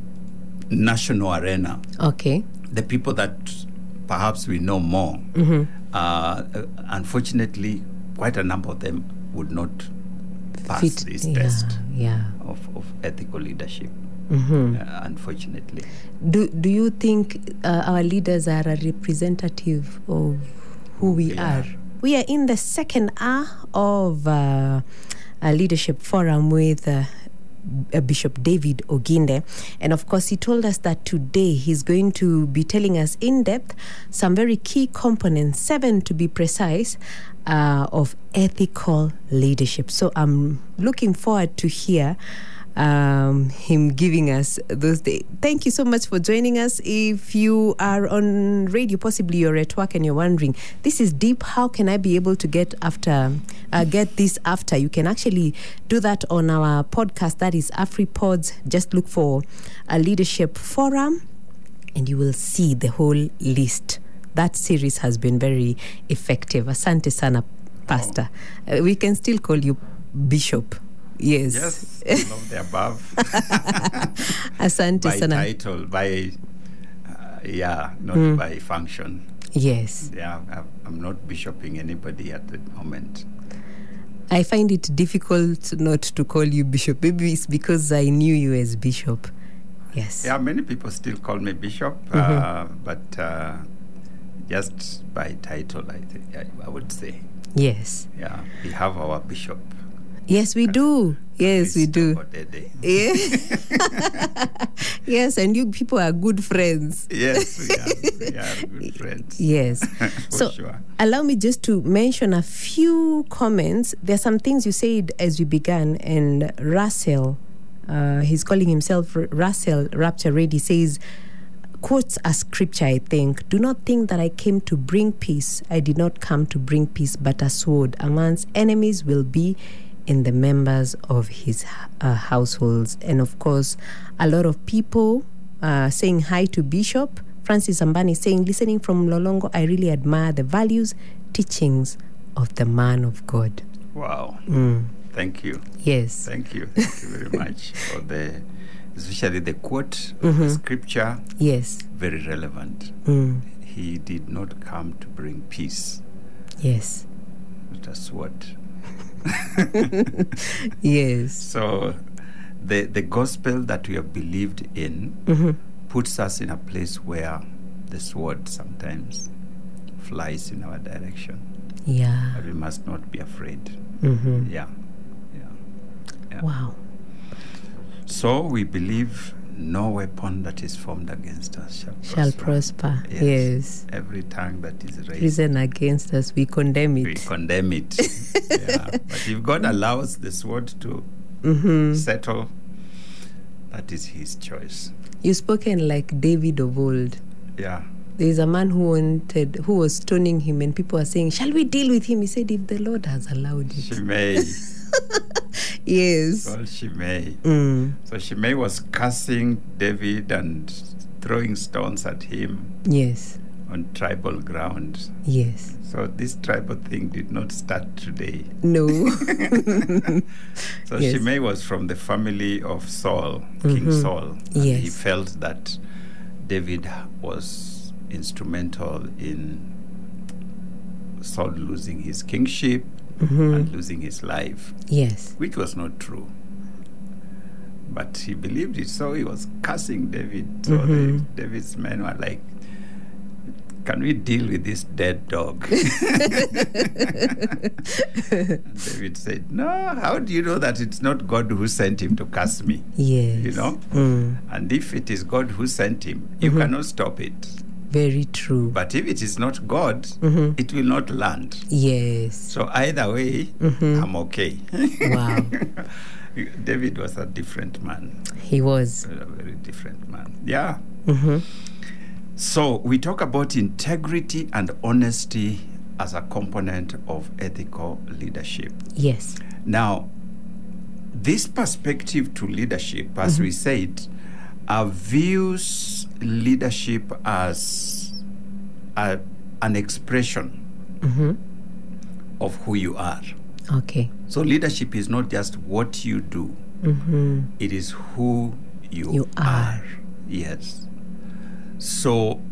national arena, Okay. the people that perhaps we know more. Mhm. Uh, unfortunately, quite a number of them would not pass Fit- this yeah, test Yeah. of, of ethical leadership. Mhm. Uh, unfortunately, Do Do you think uh, our leaders are a representative of who we we are? are. We are in the second hour of uh, a leadership forum with uh, uh, Bishop David Oginde, and of course, he told us that today he's going to be telling us in depth some very key components, seven to be precise, uh, of ethical leadership. So I'm looking forward to hear um, him giving us those days. Thank you so much for joining us. If you are on radio, possibly you're at work and you're wondering, this is deep, how can I be able to get after uh, get this after? You can actually do that on our podcast, that is AfriPods. Just look for a leadership forum and you will see the whole list. That series has been very effective. Asante sana, Pastor. Uh, we can still call you Bishop. Yes. yes, all of the above. Asante By sana. title, by uh, yeah, not Mm. by function. Yes. Yeah, I- I'm not bishoping anybody at the moment. I find it difficult not to call you Bishop. Maybe it's because I knew you as Bishop. Yes. Yeah, many people still call me bishop, Mhm. uh, but uh, just by title, I think I, I would say, Yes. yeah, we have our bishop. Yes, we do. Yes, we do. Odede. Yeah. Yes, and you people are good friends. Yes, we are, we are good friends. Yes. For So sure. allow me just to mention a few comments. There are some things you said as we began, and Russell, uh, he's calling himself R- Russell Rapture Ready, says, quotes a scripture, I think. Do not think that I came to bring peace. I did not come to bring peace, but a sword. A man's enemies will be and the members of his uh, households. And of course, a lot of people uh, saying hi to Bishop. Francis Ambani saying, listening from Lolongo, I really admire the values, teachings of the man of God. Wow. Mm. Thank you. Yes. Thank you. Thank you very much for the, especially the quote of Mm-hmm. the scripture. Yes. Very relevant. Mm. He did not come to bring peace, Yes. not a sword. Yes. So the the gospel that we have believed in Mm-hmm. puts us in a place where the sword sometimes flies in our direction. Yeah. But we must not be afraid. Mm-hmm. Yeah. Yeah. Yeah. Wow. So we believe no weapon that is formed against us shall prosper. Shall prosper. Yes. Every tongue that is raised, Risen against us, we condemn we it. condemn it. Yeah. But if God allows the sword to Mm-hmm. settle, that is his choice. You've spoken like David of old. Yeah. There's a man who wanted, who was stoning him, and people are saying, shall we deal with him? He said, if the Lord has allowed it. Shimei. Yes. Well, Shimei. Mm. So Shimei was cursing David and throwing stones at him Yes. on tribal ground. Yes. So this tribal thing did not start today. No. So Yes. Shimei was from the family of Saul, King Mhm. Saul. And Yes. he felt that David was instrumental in Saul losing his kingship Mhm. and losing his life, Yes. which was not true. But he believed it, so he was cursing David. So Mhm. the, David's men were like, can we deal with this dead dog? And David said, no, how do you know that it's not God who sent him to curse me? Yes. You know? Mm. And if it is God who sent him, you Mhm. cannot stop it. Very true. But if it is not God, Mhm. it will not land. Yes. So either way, Mhm. I'm okay. Wow. David was a different man, He was. a very different man. Yeah. Mm-hmm. So we talk about integrity and honesty as a component of ethical leadership. Yes. Now, this perspective to leadership, as Mm-hmm. we said, uh, views leadership as a, an expression Mm-hmm. of who you are. Okay. So leadership is not just what you do, Mm-hmm. it is who you, You are. Yes. So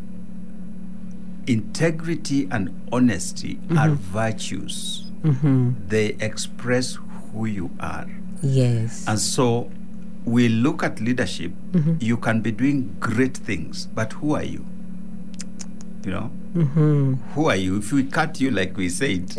integrity and honesty are virtues. Mm-hmm. They express who you are. Yes. And so we look at leadership, Mm-hmm. you can be doing great things, but who are you? You know? Mm-hmm. Who are you? If we cut you like we said,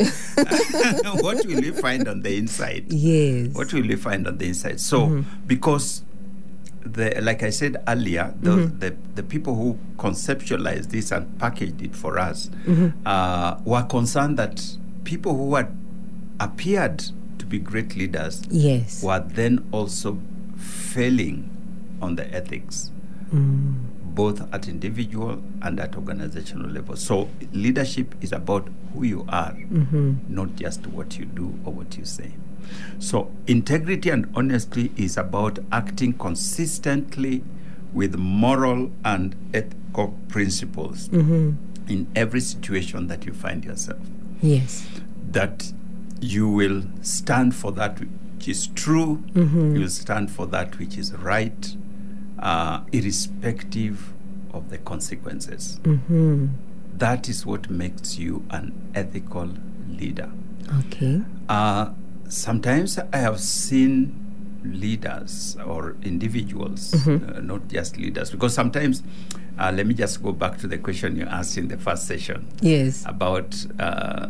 what will we find on the inside? Yes. What will we find on the inside? So, Mm-hmm. because the like I said earlier, the, Mm-hmm. the the people who conceptualized this and packaged it for us Mm-hmm. uh, were concerned that people who had appeared to be great leaders Yes. were then also failing on the ethics, Mm. both at individual and at organizational level. So leadership is about who you are, Mm-hmm. not just what you do or what you say. So integrity and honesty is about acting consistently with moral and ethical principles Mm-hmm. in every situation that you find yourself. Yes. That you will stand for that which is true, Mm-hmm. you will stand for that which is right, uh, irrespective of the consequences. Mm-hmm. That is what makes you an ethical leader. Okay. Uh, sometimes I have seen leaders or individuals, Mm-hmm. uh, not just leaders, because sometimes, uh, let me just go back to the question you asked in the first session Yes. about uh,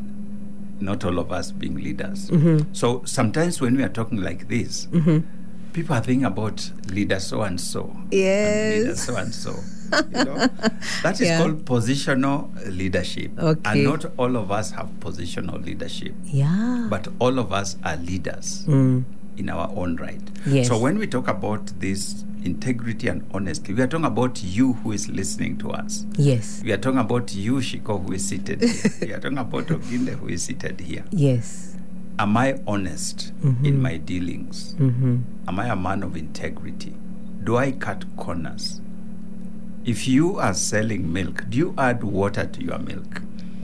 not all of us being leaders. Mm-hmm. So sometimes when we are talking like this, Mm-hmm. people are thinking about leader so and so. Yes. Leader so and so. You know, that is Yeah. called positional leadership. Okay. And not all of us have positional leadership, Yeah. but all of us are leaders Mm. in our own right. Yes. So when we talk about this integrity and honesty, we are talking about you who is listening to us. Yes. We are talking about you, Shiko, who is seated here. We are talking about Oginde, who is seated here. Yes. am I honest Mm-hmm. in my dealings? Mm-hmm. Am I a man of integrity? Do I cut corners? If you are selling milk, do you add water to your milk?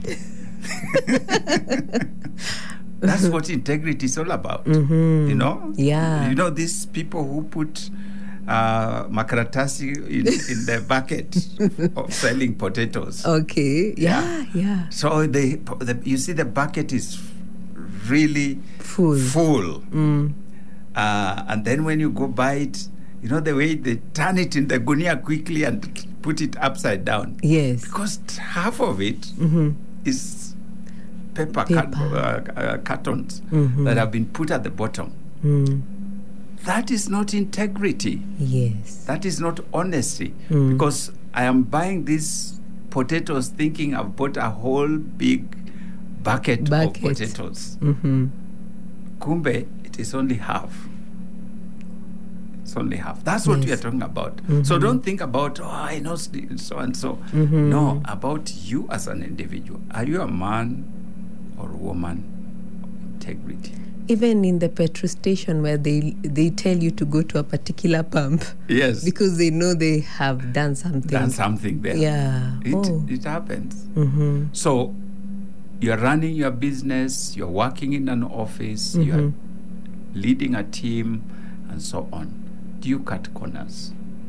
That's what integrity is all about. Mm-hmm. You know? Yeah. You know, these people who put uh, makaratasi in, in the bucket of selling potatoes. Okay. Yeah, yeah. So they, the, you see, the bucket is really Full. full. Mm. Uh, and then when you go buy it, you know, the way they turn it in the gunia quickly and put it upside down. Yes. Because half of it Mm-hmm. is paper, Paper. Cut, uh, uh, cartons Mhm. that have been put at the bottom. Mm. That is not integrity. Yes. That is not honesty. Mm. Because I am buying these potatoes thinking I've bought a whole big bucket, Bucket. of potatoes. Mm-hmm. Kumbe, it is only half. It's only half. That's what we are Yes. talking about. Mm-hmm. So don't think about, oh, I know st- so and so. Mhm. No, about you as an individual. Are you a man or a woman of integrity? Even in the petrol station where they they tell you to go to a particular pump Yes. because they know they have done something. Done something there. Yeah. It, Oh. it happens. Mm-hmm. So you're running your business, you're working in an office, Mm-hmm. you're leading a team, and so on. Do you cut corners?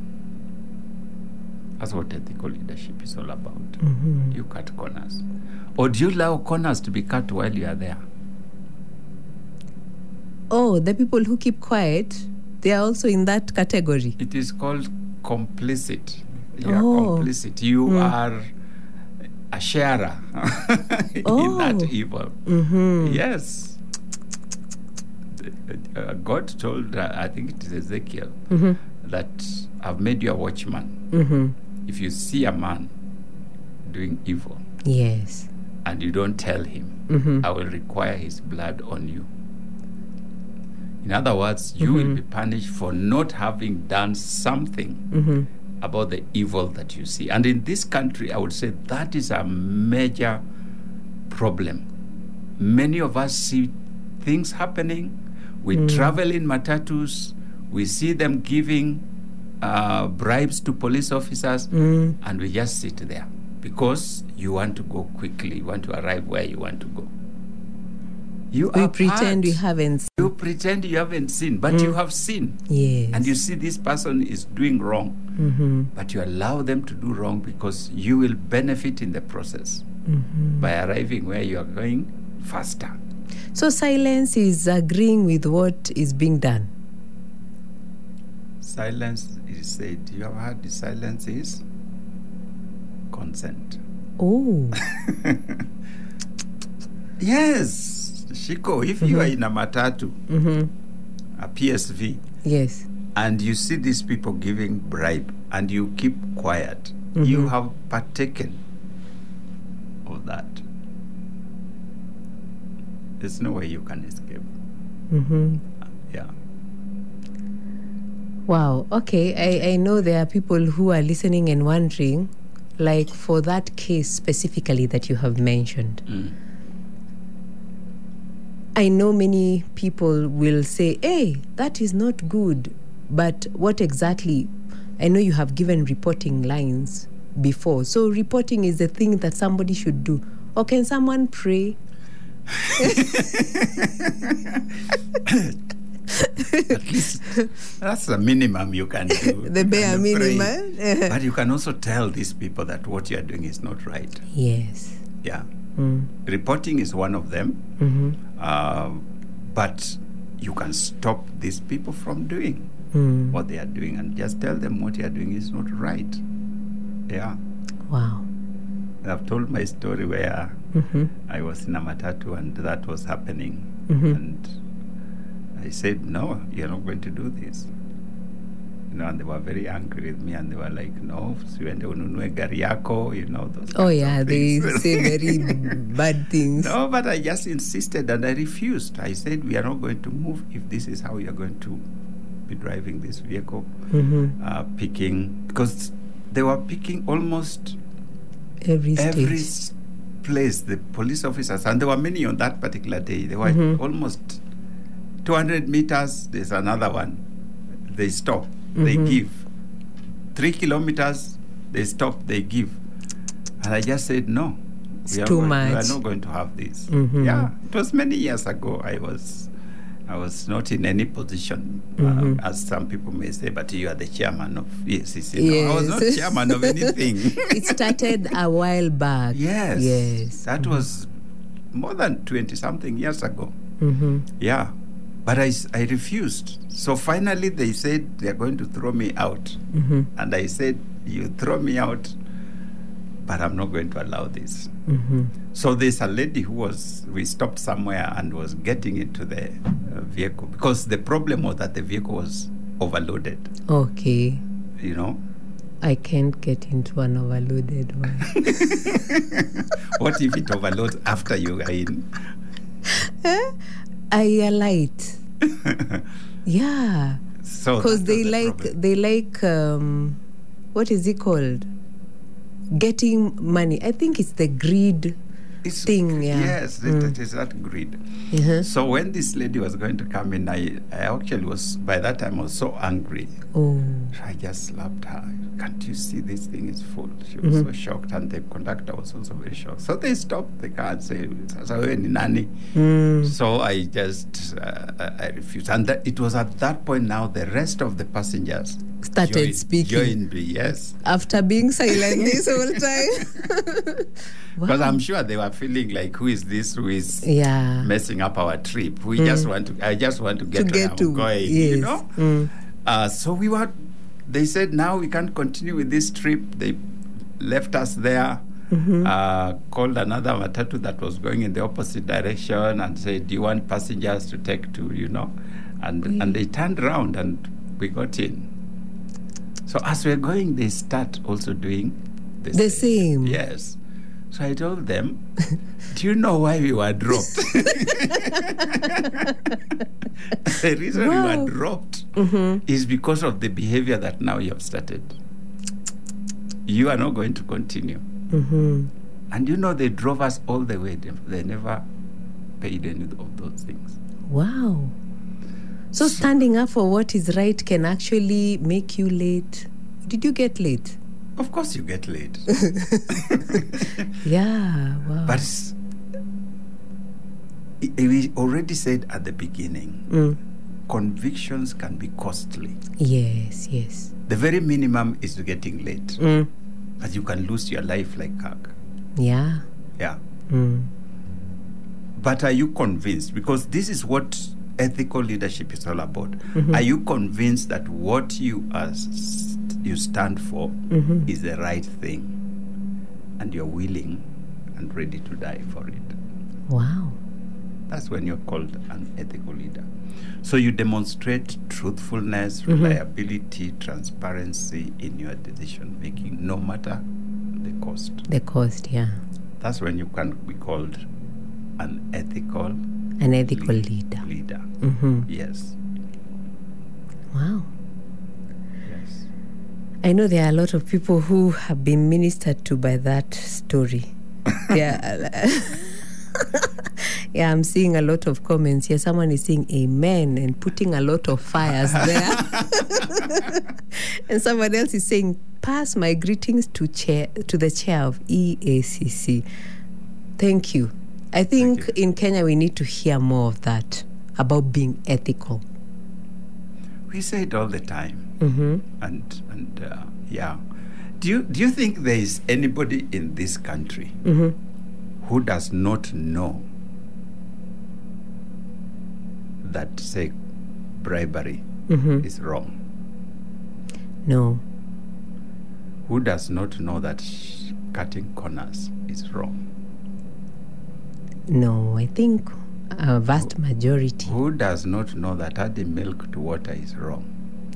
That's what ethical leadership is all about. Mm-hmm. Do you cut corners? Or do you allow corners to be cut while you are there? Oh, the people who keep quiet, they are also in that category. It is called complicit. You are Oh. complicit. You Mm. are a sharer in Oh. that evil. Mm-hmm. Yes. Uh, God told, uh, I think it is Ezekiel, Mm-hmm. that I've made you a watchman. Mm-hmm. If you see a man doing evil Yes. and you don't tell him, Mm-hmm. I will require his blood on you. In other words, you will be punished for not having done something Mm-hmm. about the evil that you see. And in this country, I would say that is a major problem. Many of us see things happening. We travel in matatus. We see them giving uh, bribes to police officers, Mm. and we just sit there because you want to go quickly. You want to arrive where you want to go. You We are pretend we part. haven't seen. You pretend you haven't seen, but you have seen. Yes. And you see this person is doing wrong, Mm-hmm. but you allow them to do wrong because you will benefit in the process Mm-hmm. by arriving where you are going faster. So silence is agreeing with what is being done. Silence is said. You have heard the silence is consent. Oh. Yes, Shiko, if you are in a matatu, Mm-hmm. a P S V, Yes. and you see these people giving bribe and you keep quiet, you have partaken of that. There's no way you can escape. Mm-hmm. Yeah. Wow. Okay. I, I know there are people who are listening and wondering, like for that case specifically that you have mentioned. Mm. I know many people will say, hey, that is not good. But what exactly? I know you have given reporting lines before. So reporting is the thing that somebody should do. Or can someone pray? At least that's the minimum you can do. The You bare can pray. minimum. But you can also tell these people that what you are doing is not right. Yes. Yeah. Mm. Reporting is one of them. Mm-hmm. Uh, but you can stop these people from doing Mm. what they are doing and just tell them what you are doing is not right. Yeah. Wow. I've told my story where Mm-hmm. I was in a matatu and that was happening. Mhm. And I said, no, you're not going to do this. You know, and they were very angry with me and they were like, no, siwende ununue gari yako, you know, those Oh, kinds yeah. of They things. say very bad things. No, but I just insisted and I refused. I said, we are not going to move if this is how you are going to be driving this vehicle, Mm-hmm. uh, picking, because they were picking almost Every stage. every s- place, the police officers, and there were many on that particular day, they were Mm-hmm. almost two hundred meters, there's another one. They stop, Mm-hmm. they give. Three kilometers, they stop, they give. And I just said, no. It's we are too going, We much. are not going to have this. Mhm. Yeah, it was many years ago. I was I was not in any position, Mhm. uh, as some people may say, but you are the chairman of E A C C. No, I was not Yes. chairman of anything. It started a while back. Yes. Yes. That was more than twenty-something years ago. Mm-hmm. Yeah. But I, s- I refused. So finally they said they're going to throw me out. Mm-hmm. And I said, you throw me out, but I'm not going to allow this. Mm-hmm. So there's a lady who was, we stopped somewhere and was getting into the uh, vehicle, because the problem was that the vehicle was overloaded, Okay. you know. I can't get into an overloaded one. What if it overloads after you are in? I alight. Yeah. So Because that they was the like problem. they like um, what is it called? Getting money. I think it's the greed It's- thing. Yeah. Yes, it, Mm. it is that greed. Uh-huh. So when this lady was going to come in, I, I actually was, by that time I was so angry. Oh. I just slapped her. Can't you see this thing is full? She was Mhm. so shocked, and the conductor was also very shocked. So they stopped the car and said, "Sasa wewe ni nani?" Mm. So I just, uh, I I refused. And that, it was at that point now the rest of the passengers Started joined, speaking. Joined me, yes. After being silent this whole time. Because Wow. I'm sure they were feeling like, who is this who is Yeah. messing up our trip? We just want to, I just want to get To where get I'm to going, yes. you know? Mm. Uh, so we were, they said, now we can't continue with this trip. They left us there, Mm-hmm. uh, called another matatu that was going in the opposite direction and said, do you want passengers to take to, you know? And, Oui. and they turned around and we got in. So as we're going, they start also doing the, The same. Yes. So I told them, do you know why we were dropped? The reason Wow. we were dropped Mm-hmm. is because of the behavior that now you have started. You are not going to continue. Mm-hmm. And you know, they drove us all the way. They, they never paid any of those things. Wow. So standing up for what is right can actually make you late. Did you get late? Of course, you get late. Yeah. Wow. But it's- i- we already said at the beginning, Mm. convictions can be costly. Yes. Yes. The very minimum is getting late. Mm. But you can lose your life like heck. Yeah. Yeah. Mm. But are you convinced? Because this is what ethical leadership is all about. Mm-hmm. Are you convinced that what you are st- you stand for Mm-hmm. is the right thing, and you're willing and ready to die for it? Wow. That's when you're called an ethical leader. So you demonstrate truthfulness, Mm-hmm. reliability, transparency in your decision making, no matter the cost. The cost. Yeah. That's when you can be called an ethical An ethical lead- leader. leader. Mm-hmm. Yes. Wow. Yes. I know there are a lot of people who have been ministered to by that story. Yeah. Yeah, I'm seeing a lot of comments here. Someone is saying amen and putting a lot of fires there. And someone else is saying, pass my greetings to chair to the chair of E A C C. Thank you. I think Thank you. in Kenya we need to hear more of that, about being ethical. We say it all the time. Mm-hmm. And and uh, yeah. Do you do you think there is anybody in this country Mm-hmm. who does not know that, say, bribery Mm-hmm. is wrong? No. Who does not know that sh- cutting corners is wrong? No, I think a vast majority. Who does not know that adding milk to water is wrong?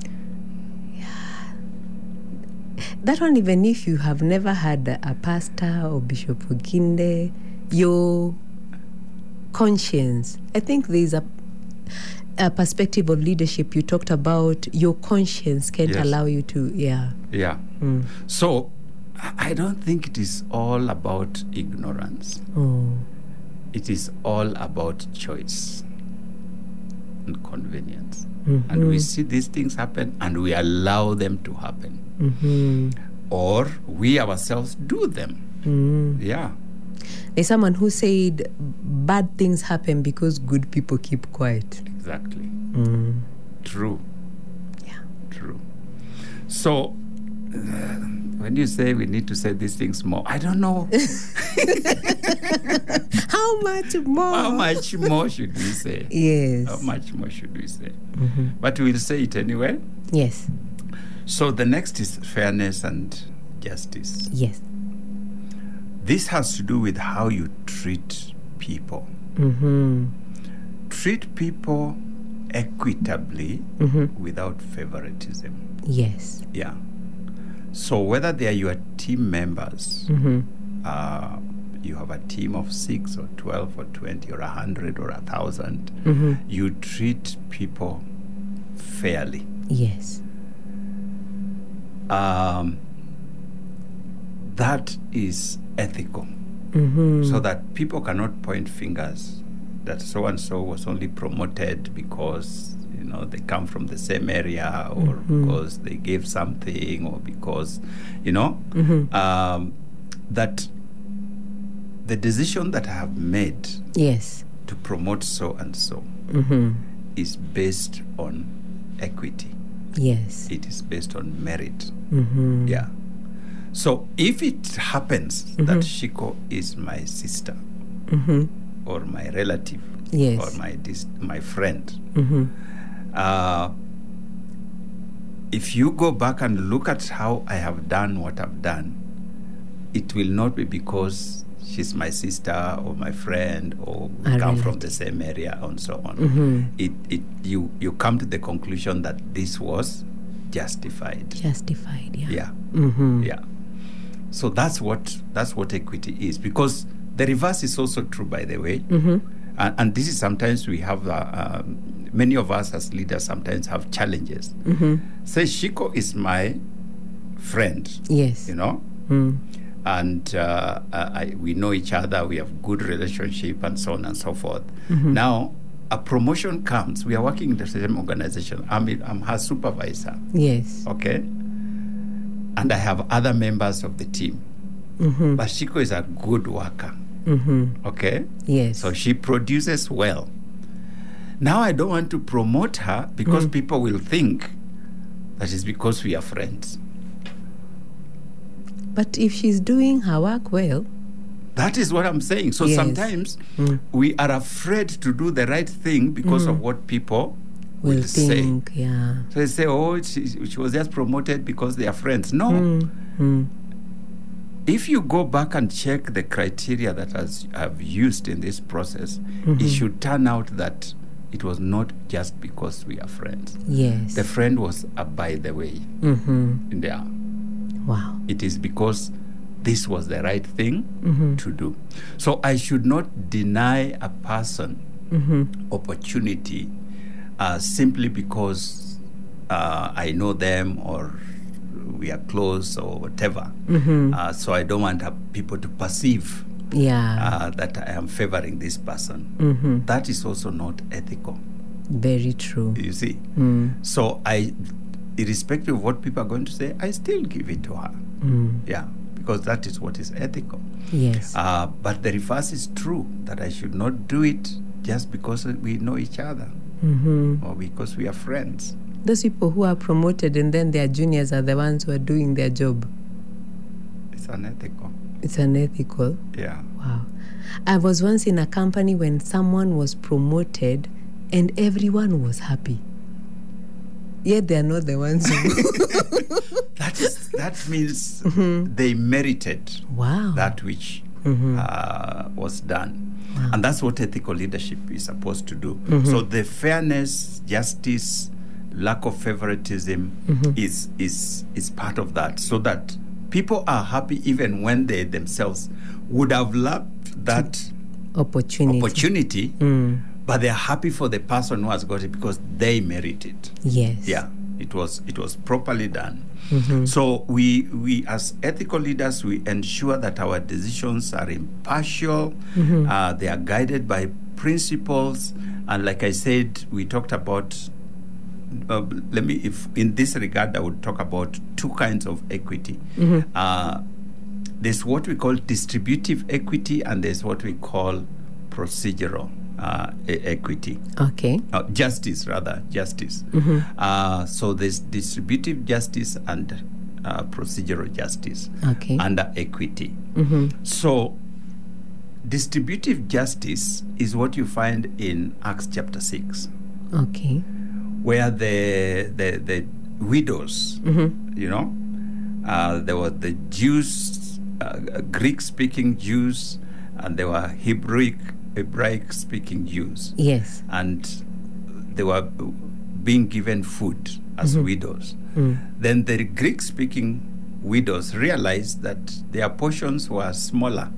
That one, even if you have never had a pastor or Bishop Oginde, your conscience, I think there's a, a perspective of leadership you talked about. Your conscience can't Yes. allow you to, yeah. Yeah. Mm. So I don't think it is all about ignorance. Oh. It is all about choice and convenience. Mm-hmm. And we see these things happen and we allow them to happen. Mm-hmm. Or we ourselves do them. Mm. Yeah. There's someone who said bad things happen because good people keep quiet. Exactly. Mm. True. Yeah. True. So, uh, when you say we need to say these things more, I don't know. How much more? How much more should we say? Yes. How much more should we say? Mm-hmm. But we'll say it anyway. Yes. So the next is fairness and justice. Yes. This has to do with how you treat people. Mm-hmm. Treat people equitably Mm-hmm. without favoritism. Yes. Yeah. So whether they are your team members, Mm-hmm. uh, you have a team of six or twelve or twenty or a hundred or a thousand, Mm-hmm. you treat people fairly. Yes. Um, that is ethical, Mm-hmm. so that people cannot point fingers that so and so was only promoted because you know they come from the same area, or Mm-hmm. because they gave something, or because you know Mm-hmm. um, that the decision that I have made Yes. to promote so and so Mm-hmm. is based on equity. Yes. It is based on merit. Mm-hmm. Yeah. So if it happens that Shiko is my sister Mm-hmm. or my relative Yes. or my dis- my friend, Mm-hmm. uh, if you go back and look at how I have done what I've done, it will not be because she's my sister or my friend or we A come from relative. the same area and so on. Mm-hmm. It, it, you, you come to the conclusion that this was justified. Justified. Yeah. Yeah. Mm-hmm. Yeah. So that's what that's what equity is, because the reverse is also true, by the way. Mm-hmm. And, and this is sometimes we have uh, um, many of us as leaders sometimes have challenges. Mm-hmm. Say Shiko is my friend, Yes. you know, Mm. and uh, I, we know each other, we have good relationship, and so on and so forth. Mm-hmm. Now, a promotion comes. We are working in the same organization. I'm, I'm her supervisor. Yes. Okay, and I have other members of the team. Mm-hmm. But Shiko is a good worker. Mm-hmm. Okay, Yes. so she produces well. Now I don't want to promote her because Mm. people will think that is because we are friends. But if she's doing her work well, That is what I'm saying. So Yes. sometimes Mm. we are afraid to do the right thing because of what people will, will say. think, yeah. So they say, oh, she, she was just promoted because they are friends. No. Mm. Mm. If you go back and check the criteria that has, I've used in this process, Mhm. it should turn out that it was not just because we are friends. Yes. The friend was a by the way. Mm-hmm. Yeah. Wow. It is because this was the right thing Mm-hmm. to do. So I should not deny a person Mm-hmm. opportunity uh, simply because uh, I know them or we are close or whatever. Mm-hmm. Uh, so I don't want uh, people to perceive Yeah. uh, that I am favoring this person. Mm-hmm. That is also not ethical, Very true. you see. Mm. So I, irrespective of what people are going to say, I still give it to her. Mm. Yeah, because that is what is ethical. Yes. Uh, but the reverse is true, that I should not do it just because we know each other Mm-hmm. or because we are friends. Those people who are promoted and then their juniors are the ones who are doing their job. It's unethical. It's unethical. Yeah. Wow. I was once in a company when someone was promoted and everyone was happy. Yet they are not the ones who... That is that means Mm-hmm. they merited Wow. that which Mhm. uh, was done. Wow. And that's what ethical leadership is supposed to do. Mhm. So the fairness, justice, lack of favoritism Mhm. is is is part of that, so that people are happy even when they themselves would have loved that Opportunity. opportunity, Mm. but they are happy for the person who has got it because they merit it. Yes. Yeah, It was it was properly done. Mm-hmm. So we we as ethical leaders, we ensure that our decisions are impartial. Mm-hmm. Uh, they are guided by principles, and like I said, we talked about. Uh, let me, if in this regard, I would talk about two kinds of equity. Mm-hmm. Uh, there's what we call distributive equity, and there's what we call procedural uh, e- equity. Okay. Uh, justice, rather, justice. Mm-hmm. Uh, so there's distributive justice and uh, procedural justice okay. under equity. Mm-hmm. So distributive justice is what you find in Acts chapter six. Okay. Where the the, the widows, mm-hmm. you know, uh, there were the Jews, uh, Greek-speaking Jews, and there were Hebraic, Hebraic-speaking Jews. Yes. And they were being given food as mm-hmm. widows. Mm. Then the Greek-speaking widows realized that their portions were smaller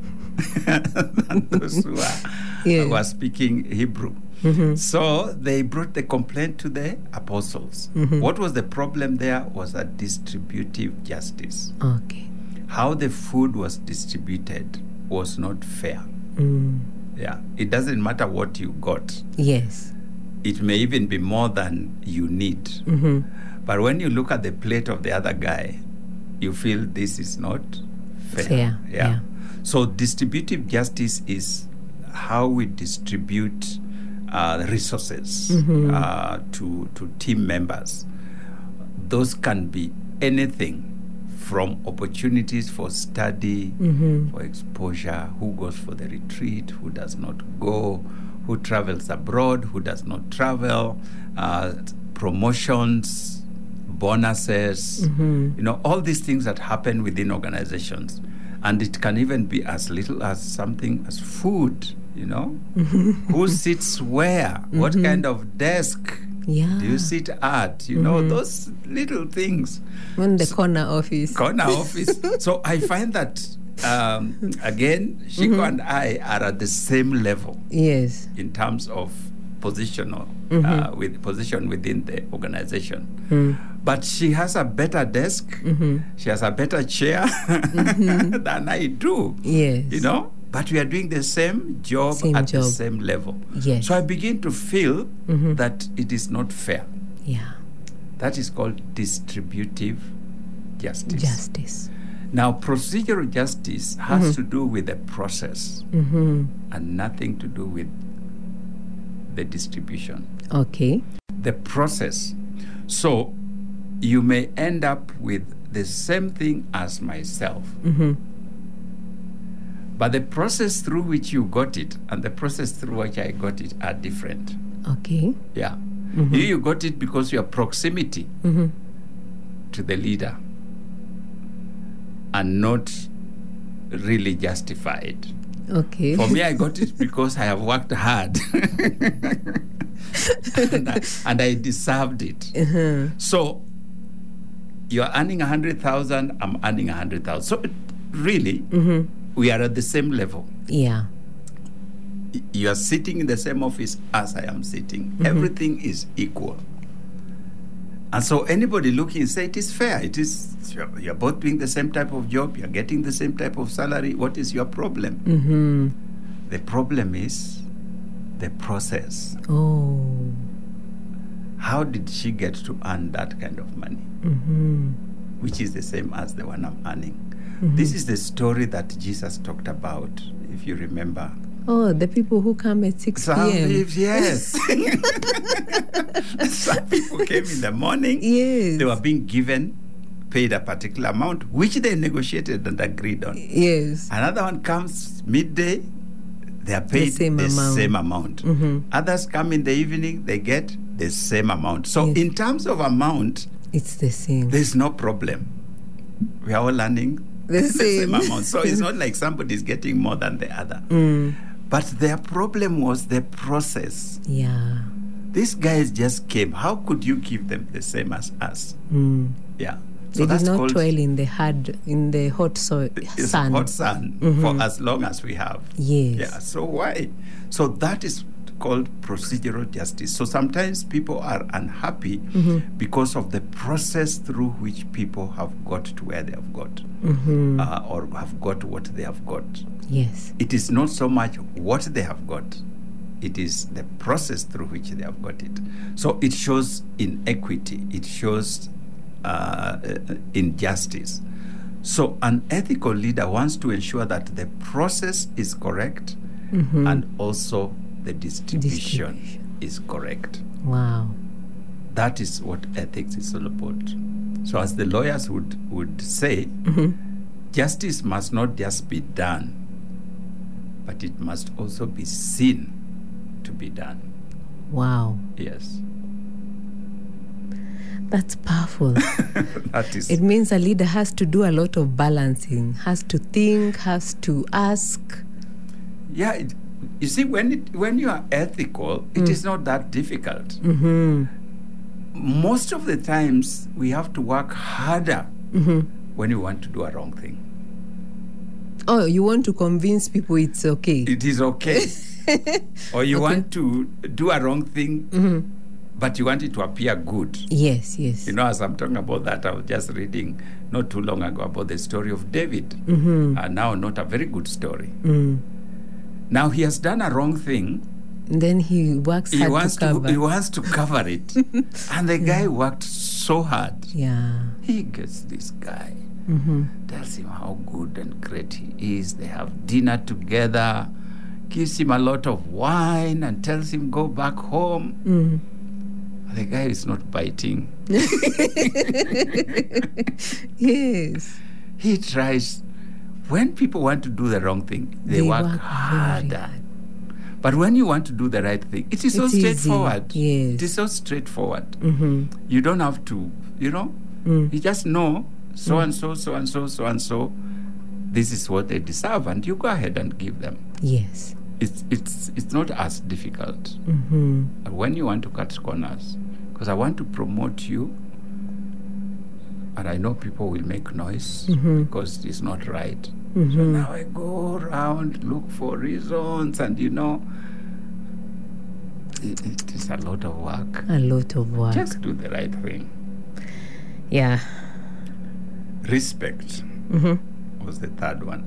than those who were, yeah. who were speaking Hebrew. Mm-hmm. So they brought the complaint to the apostles. Mm-hmm. What was the problem there was a distributive justice. Okay. How the food was distributed was not fair. Mm. Yeah. It doesn't matter what you got. Yes. It may even be more than you need. Mm-hmm. But when you look at the plate of the other guy, you feel this is not fair. Fair. Yeah. yeah. So distributive justice is how we distribute Uh, resources mm-hmm. uh, to to team members. Those can be anything from opportunities for study, mm-hmm. for exposure, who goes for the retreat, who does not go, who travels abroad, who does not travel, uh, promotions, bonuses, mm-hmm. you know, all these things that happen within organizations. And it can even be as little as something as food. You know, who sits where? Mm-hmm. What kind of desk yeah. do you sit at? You mm-hmm. know, those little things. On the so, corner office. Corner office. So I find that, um, again, Shiko mm-hmm. and I are at the same level. Yes. In terms of positional, mm-hmm. uh, with position within the organization. Mm. But she has a better desk. Mm-hmm. She has a better chair mm-hmm. than I do. Yes. You know? But we are doing the same job same at job. the same level. Yes. So I begin to feel mm-hmm. that it is not fair. Yeah. That is called distributive justice. Justice. Now, procedural justice has mm-hmm. to do with the process mm-hmm. and nothing to do with the distribution. Okay. The process. So you may end up with the same thing as myself. Mm-hmm. But the process through which you got it and the process through which I got it are different. Okay. Yeah. Mm-hmm. You, you got it because your proximity mm-hmm. to the leader and not really justified. Okay. For me, I got it because I have worked hard and, I, and I deserved it. Uh-huh. So you're earning one hundred thousand, I'm earning one hundred thousand. So it, really, mm-hmm. we are at the same level. Yeah. You are sitting in the same office as I am sitting. Mm-hmm. Everything is equal. And so anybody looking say it is fair. It is, you're, you're both doing the same type of job. You're getting the same type of salary. What is your problem? Mm-hmm. The problem is the process. Oh. How did she get to earn that kind of money? Mm-hmm. Which is the same as the one I'm earning. Mm-hmm. This is the story that Jesus talked about, if you remember. Oh, the people who come at six Some p.m. people, yes. Some people came in the morning. Yes. They were being given, paid a particular amount, which they negotiated and agreed on. Yes. Another one comes midday, they are paid the same the amount. Same amount. Mm-hmm. Others come in the evening, they get the same amount. So yes. in terms of amount, it's the same. There's no problem. We are all earning the, the same. same amount. So it's not like somebody's getting more than the other. Mm. But their problem was the process. Yeah. These guys just came. How could you give them the same as us? Mm. Yeah. So they that's did not called, toil in the hard, in the hot so- it's sun. hot sun mm-hmm. for as long as we have. Yes. Yeah. So why? So that is called procedural justice. So sometimes people are unhappy mm-hmm. because of the process through which people have got to where they have got, mm-hmm. uh, or have got what they have got. Yes. It is not so much what they have got, it is the process through which they have got it. So it shows inequity, it shows uh, injustice. So an ethical leader wants to ensure that the process is correct mm-hmm. and also the distribution, distribution is correct. Wow. That is what ethics is all about. So as the lawyers would, would say, mm-hmm. justice must not just be done, but it must also be seen to be done. Wow. Yes. That's powerful. That is. It means a leader has to do a lot of balancing, has to think, has to ask. Yeah, it, you see, when it, when you are ethical, it mm. is not that difficult. Mm-hmm. Most of the times, we have to work harder mm-hmm. when you want to do a wrong thing. Oh, you want to convince people it's okay? It is okay. Or you okay. want to do a wrong thing, mm-hmm. but you want it to appear good. Yes, yes. You know, as I'm talking about that, I was just reading not too long ago about the story of David. Mm-hmm. Uh, now, not a very good story. Mm. Now, he has done a wrong thing. Then he works he hard wants to cover. To, he wants to cover it. And the guy yeah. worked so hard. Yeah. He gets this guy, mm-hmm. tells him how good and great he is. They have dinner together, gives him a lot of wine and tells him go back home. Mm. The guy is not biting. Yes. He tries. When people want to do the wrong thing, they, they work, work harder. Hard. But when you want to do the right thing, it is so it's straightforward. Yes. It is so straightforward. Mm-hmm. You don't have to, you know, mm. you just know so mm. and so, so and so, so and so, this is what they deserve, and you go ahead and give them. Yes. It's it's it's not as difficult. Mm-hmm. But when you want to cut corners, because I want to promote you, and I know people will make noise mm-hmm. because it's not right. Mm-hmm. So now I go around, look for reasons, and you know, it, it is a lot of work. A lot of work. Just do the right thing. Yeah. Respect mm-hmm. was the third one.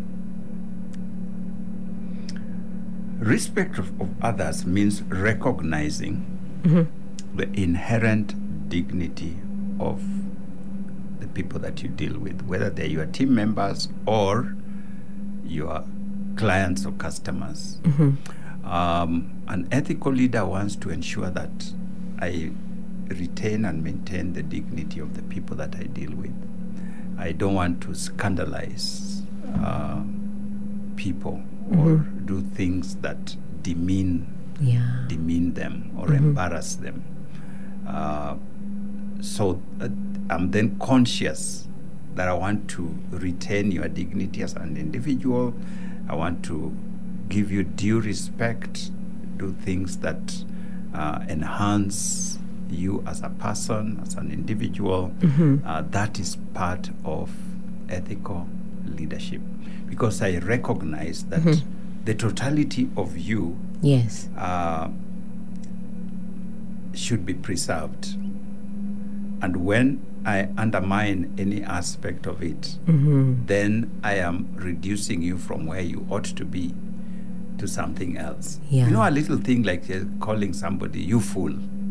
Respect of, of others means recognizing mm-hmm. the inherent dignity of the people that you deal with, whether they're your team members or your clients or customers. Mm-hmm. Um, an ethical leader wants to ensure that I retain and maintain the dignity of the people that I deal with. I don't want to scandalize uh, people mm-hmm. or do things that demean yeah. demean them or mm-hmm. embarrass them. Uh, so uh, I'm then conscious that I want to retain your dignity as an individual. I want to give you due respect, do things that uh, enhance you as a person, as an individual. Mm-hmm. Uh, that is part of ethical leadership, because I recognize that mm-hmm. the totality of you yes. uh, should be preserved. And when I undermine any aspect of it, mm-hmm. then I am reducing you from where you ought to be to something else. Yeah. You know, a little thing like uh, calling somebody, you fool.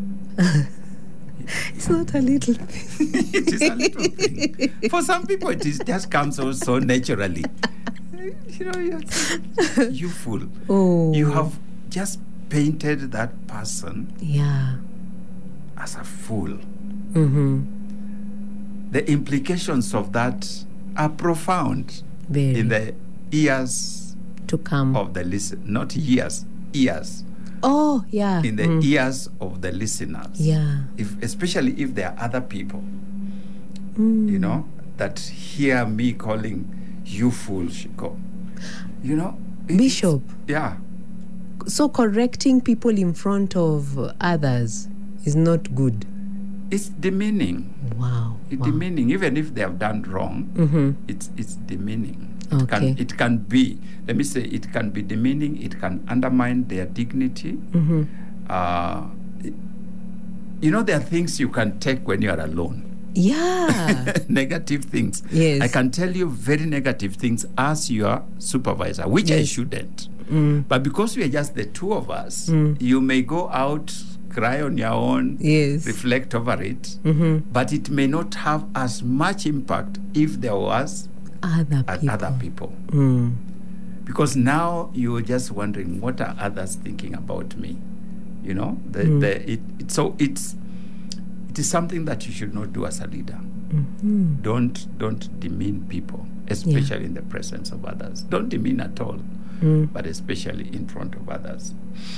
It's not a little thing. It is a little thing. For some people, it is just comes so, so naturally. You know, you're, you fool. Oh. You have just painted that person yeah. as a fool. Mm-hmm. The implications of that are profound. Very. In the ears to come of the listen, not years, ears. Oh, yeah. In the mm. ears of the listeners. Yeah. If, especially if there are other people, mm. you know, that hear me calling you fool, Shiko. You know? Bishop. Yeah. So correcting people in front of others is not good. It's demeaning. Wow. It's wow. demeaning. Even if they have done wrong, mm-hmm. it's it's demeaning. It Okay. can it can be, let me say, it can be demeaning, it can undermine their dignity. Mm-hmm. Uh, it- you know, there are things you can take when you are alone. Yeah. Negative things. Yes. I can tell you very negative things as your supervisor, which I Yes. shouldn't. Mm. But because we are just the two of us, you may go out, cry on your own, Yes. reflect over it, Mm-hmm. but it may not have as much impact if there was Other at people. other people. Mm. Because now you're just wondering, what are others thinking about me? You know, the, Mm. the, it, it, so it's it is something that you should not do as a leader. Mm-hmm. Don't don't demean people, especially in the presence of others. Don't demean at all, Mm. but especially in front of others.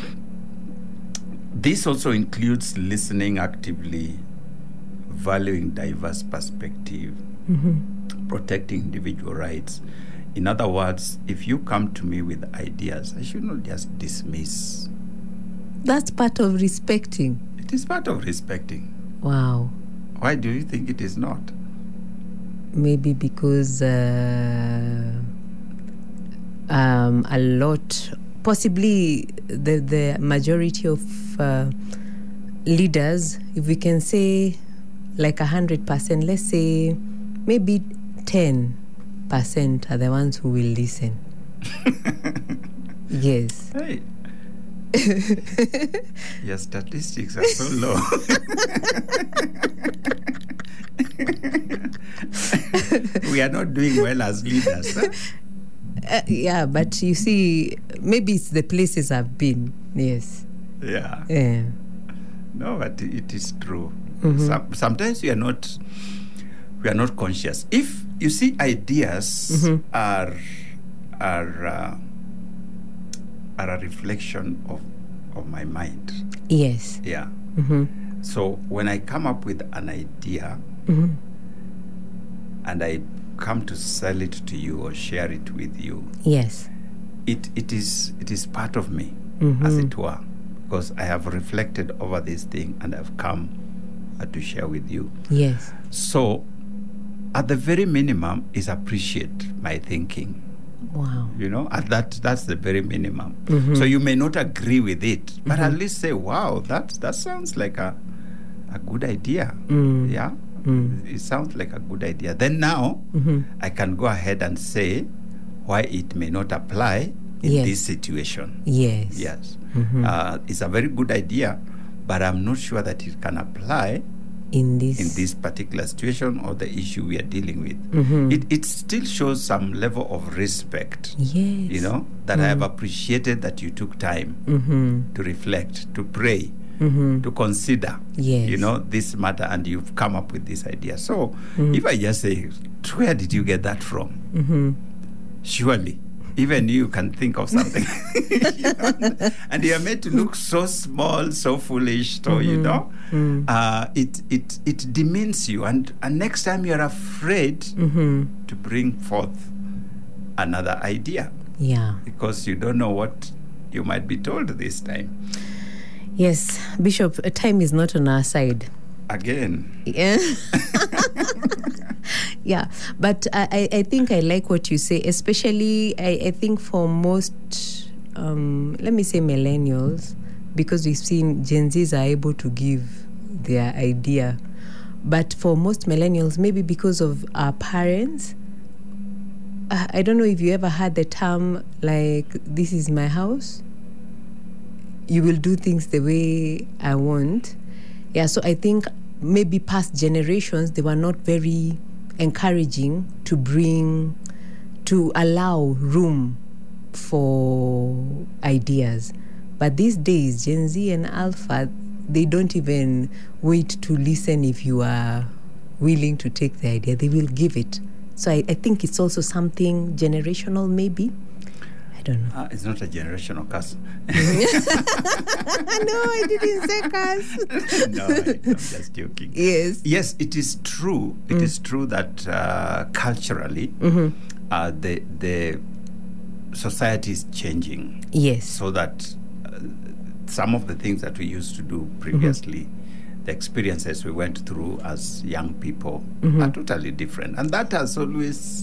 This also includes listening actively, valuing diverse perspective, Mm-hmm. protecting individual rights. In other words, if you come to me with ideas, I should not just dismiss. That's part of respecting. It is part of respecting. Wow. Why do you think it is not? Maybe because uh, um, a lot, possibly the, the majority of uh, leaders, if we can say like a hundred percent, let's say maybe ten percent are the ones who will listen. Yes. Hey. Your statistics are so low. We are not doing well as leaders. Huh? Uh, yeah, but you see, maybe it's the places I've been. Yes. Yeah. Yeah. No, but it is true. Mhm. Some, sometimes we are not we are not conscious. If you see, ideas Mhm. are are uh, are a reflection of of my mind. Yes. Yeah. Mm-hmm. So when I come up with an idea Mm-hmm. and I come to sell it to you or share it with you, Yes. it it is it is part of me, Mhm. as it were, because I have reflected over this thing and I've come uh, to share with you. Yes. So, at the very minimum, is appreciate my thinking. Wow. You know, at that that's the very minimum. Mhm. So you may not agree with it, but at Mhm. least say, "Wow, that that sounds like a a good idea." Mm. Yeah, Mm. it sounds like a good idea. Then now Mhm. I can go ahead and say why it may not apply in Yes. this situation. Yes. Yes, Mhm. uh, it's a very good idea, but I'm not sure that it can apply In this. in this particular situation or the issue we are dealing with. Mhm. It, it still shows some level of respect, Yes. you know, that I have appreciated that you took time Mm-hmm. to reflect, to pray, Mm-hmm. to consider, Yes. you know, this matter, and you've come up with this idea. So Mhm. if I just say, where did you get that from? Mm-hmm. Surely, even you can think of something. You know? And you are made to look so small, so foolish, so, you know, Mm. uh, it, it, it demeans you. And, and next time you're afraid Mm-hmm. to bring forth another idea Yeah. because you don't know what you might be told this time. Yes, Bishop, uh, time is not on our side. Again, Yeah. Yeah, but I, I I think I like what you say, especially I, I think for most, um, let me say millennials, because we've seen Gen Zs are able to give their idea. But for most millennials, maybe because of our parents, uh, I don't know if you ever had the term like, this is my house. You will do things the way I want. Yeah, so I think maybe past generations, they were not very encouraging to bring, to allow room for ideas. But these days, Gen Z and Alpha, they don't even wait to listen if you are willing to take the idea. They will give it. So I, I think it's also something generational, maybe. I don't know. uh, it's not a generational curse. No, I didn't say curse. No, I, I'm just joking. Yes. Yes, it is true. It Mm. is true that uh, culturally, Mm-hmm. uh, the the society is changing, Yes. so that uh, some of the things that we used to do previously, Mm-hmm. the experiences we went through as young people, Mhm. are totally different, and that has always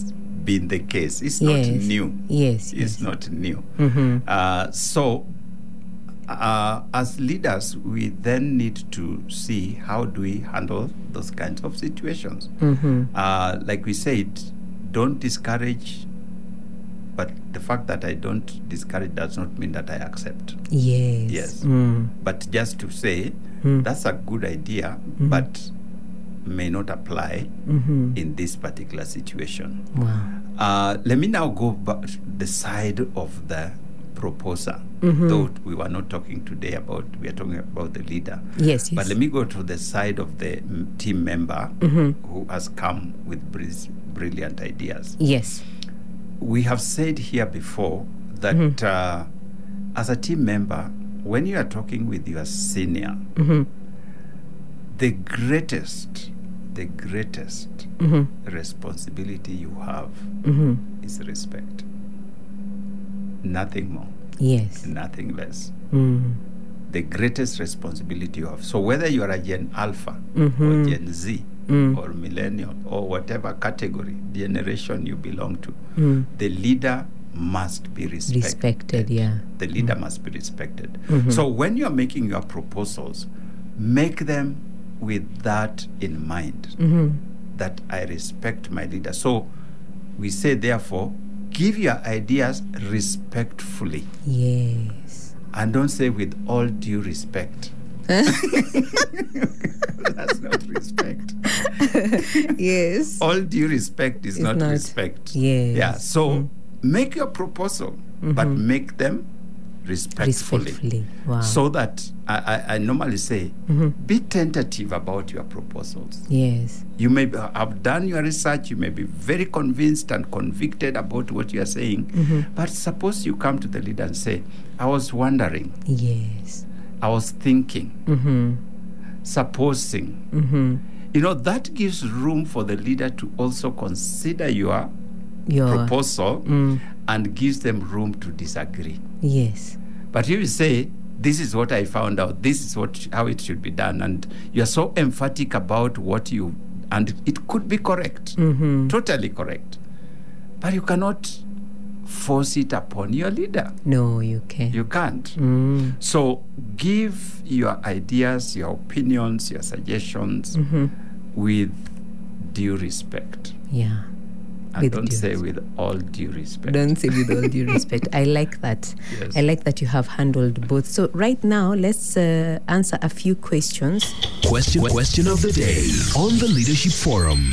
been the case. It's Yes. not new. Yes, It's yes. not new. Mhm. Uh, so, uh, as leaders, we then need to see how do we handle those kinds of situations. Mhm. Uh, like we said, don't discourage, but the fact that I don't discourage does not mean that I accept. Yes. Yes. Mm. But just to say, Mm. that's a good idea, Mhm. but may not apply Mhm. in this particular situation. Wow. Uh, let me now go back to the side of the proposer. Mhm. Though we were not talking today about, we are talking about the leader. Yes, yes. But let me go to the side of the mm, team member Mhm. who has come with bris- brilliant ideas. Yes. We have said here before that Mhm. uh, as a team member, when you are talking with your senior, Mhm. the greatest, the greatest Mhm. responsibility you have Mhm. is respect. Nothing more, Yes. nothing less. Mm. The greatest responsibility you have. So whether you are a Gen Alpha Mhm. or Gen Z Mm. or Millennial or whatever category, generation you belong to, Mm. the leader must be respected. Respected, yeah. The leader must be respected. Mhm. So when you're making your proposals, make them with that in mind, Mhm. that I respect my leader. So we say, therefore, give your ideas respectfully Yes. and don't say with all due respect. That's not respect. Yes. All due respect is It's not, not. respect. Yes. Yeah. So Mm. make your proposal, but Mhm. make them respectfully. Respectfully. Wow. So that I, I, I normally say, Mhm. be tentative about your proposals. Yes. You may be- have done your research, you may be very convinced and convicted about what you are saying, Mhm. but suppose you come to the leader and say, I was wondering, Yes. I was thinking, Mm-hmm. supposing. Mm-hmm. You know, that gives room for the leader to also consider your Your proposal Mm. and gives them room to disagree. Yes. But if you say, this is what I found out, this is what how it should be done, and you're so emphatic about what you, and it could be correct, Mm-hmm. totally correct, but you cannot force it upon your leader. No, you can. You can't. Mm. So give your ideas, your opinions, your suggestions Mm-hmm. with due respect. Yeah. And With don't due say respect. with all due respect. Don't say with all due respect. I like that. Yes. I like that you have handled both. So right now, let's uh, answer a few questions. Question question of the day on the Leadership Forum.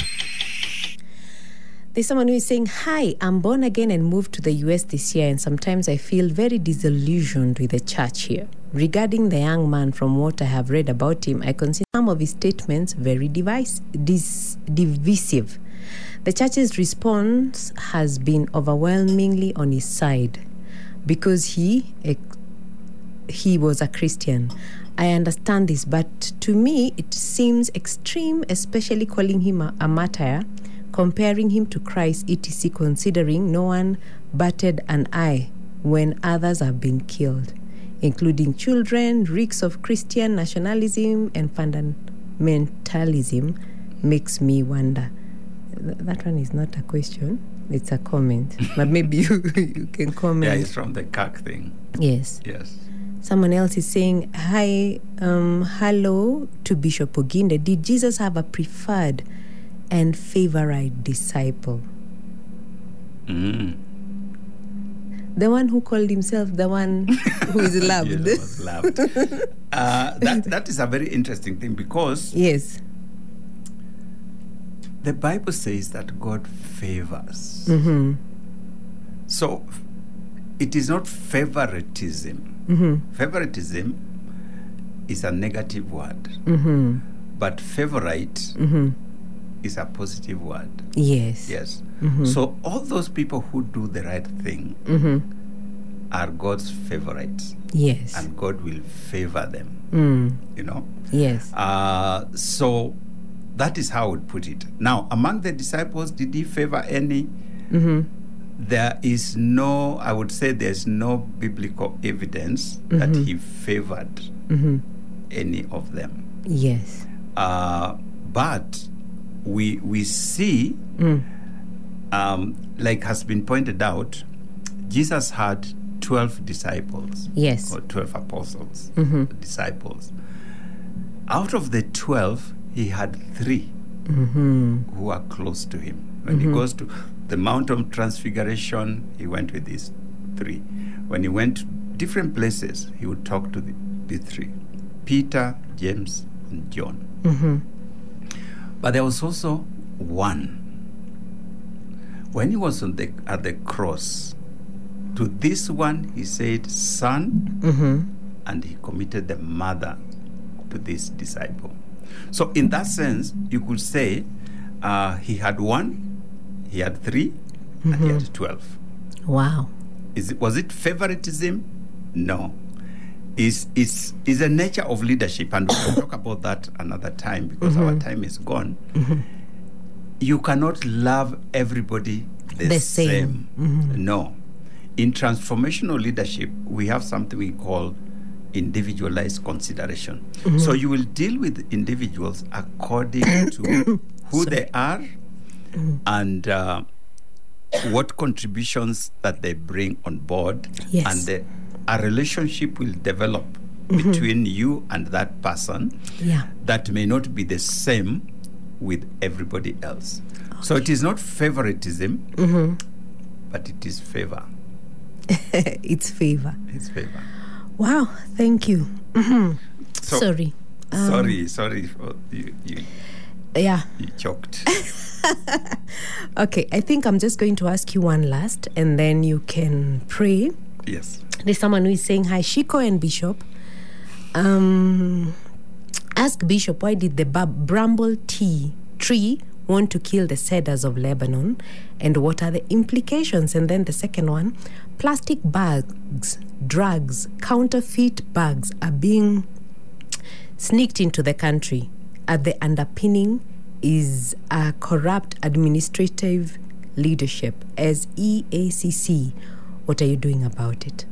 There's someone who is saying, hi, I'm born again and moved to the U S this year, and sometimes I feel very disillusioned with the church here. Regarding the young man, from what I have read about him, I consider some of his statements very device, dis, divisive. The church's response has been overwhelmingly on his side because he he was a Christian. I understand this, but to me it seems extreme, especially calling him a, a martyr, comparing him to Christ, et cetera, considering no one batted an eye when others have been killed, including children. Reeks of Christian nationalism and fundamentalism makes me wonder. Th- That one is not a question, it's a comment. But maybe you, you can comment. Yeah, it's from the C A C thing. Yes. Yes. Someone else is saying, hi, um, hello to Bishop Oginde. Did Jesus have a preferred and favorite disciple? Mm. The one who called himself the one who is loved. Yes, was loved. uh, that, that is a very interesting thing because Yes. the Bible says that God favors. Mm-hmm. So it is not favoritism. Mm-hmm. Favoritism is a negative word, Mm-hmm. but favorite Mm-hmm. is a positive word. Yes. Yes. Mhm. So all those people who do the right thing Mm-hmm. are God's favorites, Yes. and God will favor them. Mm. You know. Yes. Uh, so that is how I would put it. Now, among the disciples, did he favor any? Mm-hmm. There is no, I would say there's no biblical evidence that he favored Mm-hmm. any of them. Yes. Uh, but we we see Mm. um, like has been pointed out, Jesus had twelve disciples. Yes. Or twelve apostles, Mm-hmm. disciples. Out of the twelve, he had three Mm-hmm. who are close to him. When Mm-hmm. he goes to the Mount of Transfiguration, he went with these three. When he went to different places, he would talk to the, the three: Peter, James, and John. Mm-hmm. But there was also one. When he was on the, at the cross, to this one he said, "Son," Mm-hmm. and he committed the mother to this disciple. So in that sense, you could say uh, he had one, he had three, and he had twelve. Wow. Is it, was it favoritism? No. Is is is a nature of leadership, and we'll talk about that another time because our time is gone. You cannot love everybody the, The same. No. In transformational leadership, we have something we call individualized consideration. So you will deal with individuals according to who they are and uh, what contributions that they bring on board, Yes. and the, a relationship will develop between you and that person Yeah. that may not be the same with everybody else. So it is not favoritism, but it is favor. It's favor. It's favor. Wow. Thank you. So- Sorry. sorry, sorry, for you, you, Yeah. you choked. Okay. I think I'm just going to ask you one last, and then you can pray. Yes. There's someone who is saying, "Hi, Shiko and Bishop. Um, ask Bishop, why did the bab- bramble tea tree want to kill the cedars of Lebanon, and what are the implications?" And then the second one, plastic bags, drugs, counterfeit bags are being sneaked into the country. At the underpinning is a corrupt administrative leadership. As E A C C, what are you doing about it?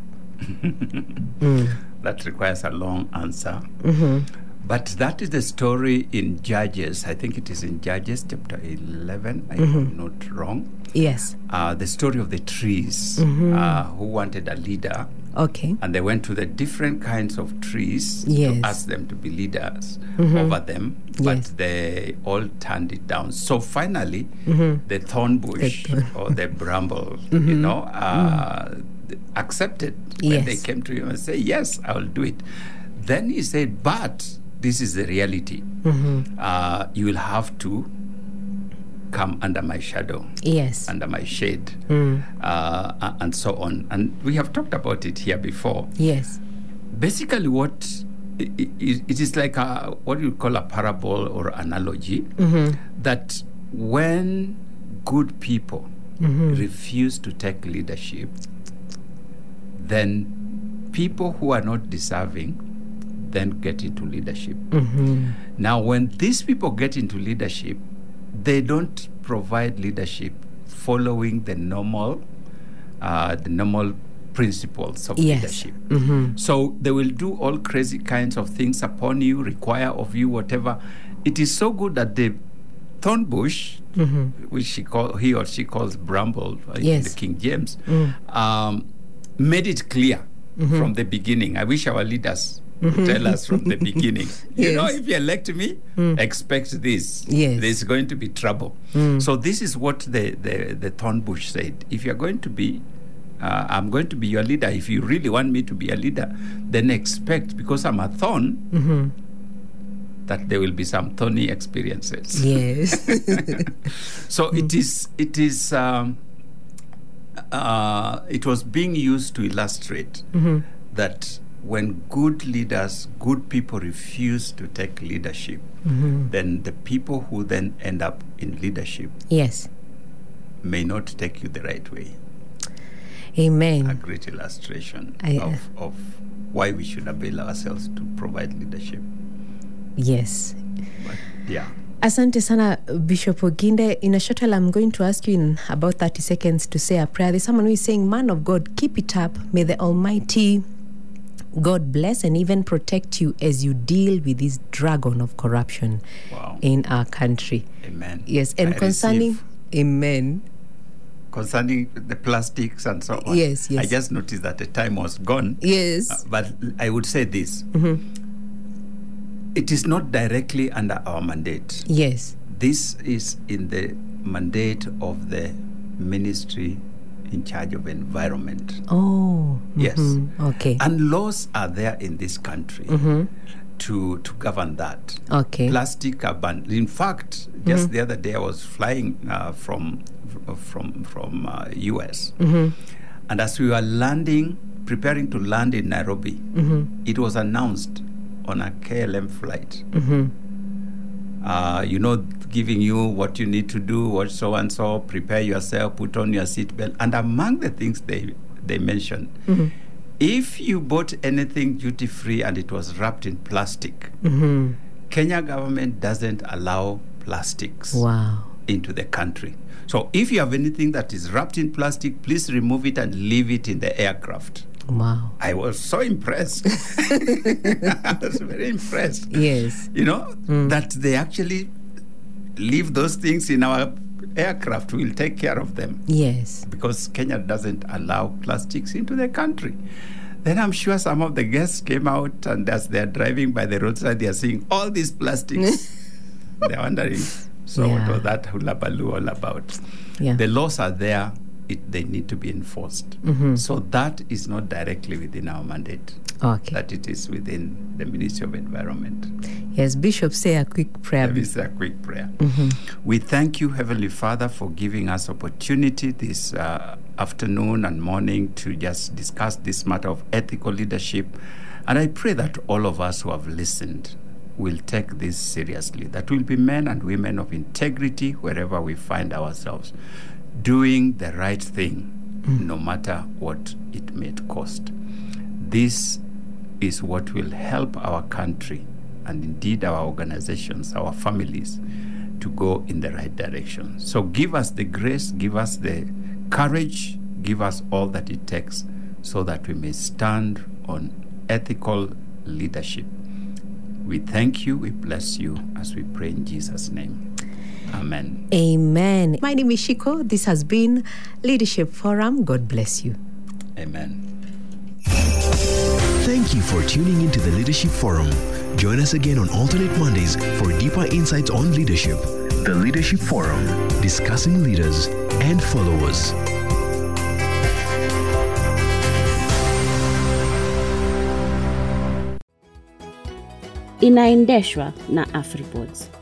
That requires a long answer. But that is the story in Judges. I think it is in Judges chapter eleven, if I'm not wrong. Yes. Uh, the story of the trees uh, who wanted a leader, Okay. and they went to the different kinds of trees Yes. to ask them to be leaders over them, but Yes. they all turned it down. So finally, the thorn bush The or the bramble, you know, uh, accepted when they Yes. came to him and said, "Yes, I will do it." Then he said, "But this is the reality. Uh, you will have to come under my shadow, Yes. under my shade, uh, and so on." And we have talked about it here before. Yes. Basically, what i- i- it is like a, what you call a parable or analogy, that when good people refuse to take leadership, then people who are not deserving then get into leadership. Now, when these people get into leadership, they don't provide leadership following the normal, uh, the normal principles of Yes. leadership. So they will do all crazy kinds of things upon you, require of you whatever. It is so good that the thorn bush, which she call, he or she calls bramble uh, in Yes. the King James, um, made it clear from the beginning. I wish our leaders would tell us from the beginning. You know, Yes. if you elect me, expect this. Yes. There's going to be trouble. So this is what the, the, the thorn bush said. If you're going to be, uh, I'm going to be your leader. If you really want me to be a leader, then expect, because I'm a thorn, that there will be some thorny experiences. Yes. So it is, it is, um, uh, it was being used to illustrate that when good leaders, good people refuse to take leadership, then the people who then end up in leadership Yes. may not take you the right way. Amen. A great illustration I- of, of why we should avail ourselves to provide leadership. Yes. But yeah. Asante sana, Bishop Oginde. In a short while, I'm going to ask you in about thirty seconds to say a prayer. There's someone who is saying, "Man of God, keep it up. May the Almighty God bless and even protect you as you deal with this dragon of corruption Wow. in our country." Amen. Yes, and I concerning, receive. amen. concerning the plastics and so on. Yes, yes. I just noticed that the time was gone. Yes. Uh, but I would say this. Mm-hmm. It is not directly under our mandate. Yes. This is in the mandate of the ministry in charge of environment. Oh. Mm-hmm. Yes. Okay. And laws are there in this country mm-hmm. to, to govern that. Okay. Plastic are banned. In fact, just mm-hmm. the other day I was flying uh, from from from uh, U S Mm-hmm. And as we were landing, preparing to land in Nairobi, mm-hmm. it was announced on a K L M flight. Mm-hmm. Uh, you know, giving you what you need to do, what so and so, prepare yourself, put on your seatbelt. And among the things they they mentioned, mm-hmm. if you bought anything duty free and it was wrapped in plastic, mm-hmm. Kenya government doesn't allow plastics wow. into the country. So if you have anything that is wrapped in plastic, please remove it and leave it in the aircraft. Wow. I was so impressed. I was very impressed. Yes. You know, mm. that they actually leave those things in our aircraft. We'll take care of them. Yes. Because Kenya doesn't allow plastics into the country. Then I'm sure some of the guests came out, and as they're driving by the roadside, they're seeing all these plastics. They're wondering, so yeah. what was that hula baloo all about? Yeah. The laws are there. It, they need to be enforced. Mm-hmm. So that is not directly within our mandate. Okay. That it is within the Ministry of Environment. Yes, Bishop, say a quick prayer. Let me say a quick prayer. Mm-hmm. We thank you, Heavenly Father, for giving us opportunity this uh, afternoon and morning to just discuss this matter of ethical leadership. And I pray that all of us who have listened will take this seriously, that we'll be men and women of integrity wherever we find ourselves, doing the right thing, mm. no matter what it may cost. This is what will help our country and indeed our organizations, our families, to go in the right direction. So give us the grace, give us the courage, give us all that it takes so that we may stand on ethical leadership. We thank you, we bless you as we pray in Jesus' name. Amen. Amen. My name is Shiko. This has been Leadership Forum. God bless you. Amen. Thank you for tuning into the Leadership Forum. Join us again on alternate Mondays for deeper insights on leadership. The Leadership Forum, discussing leaders and followers. Inaendeshwa na AfriPods.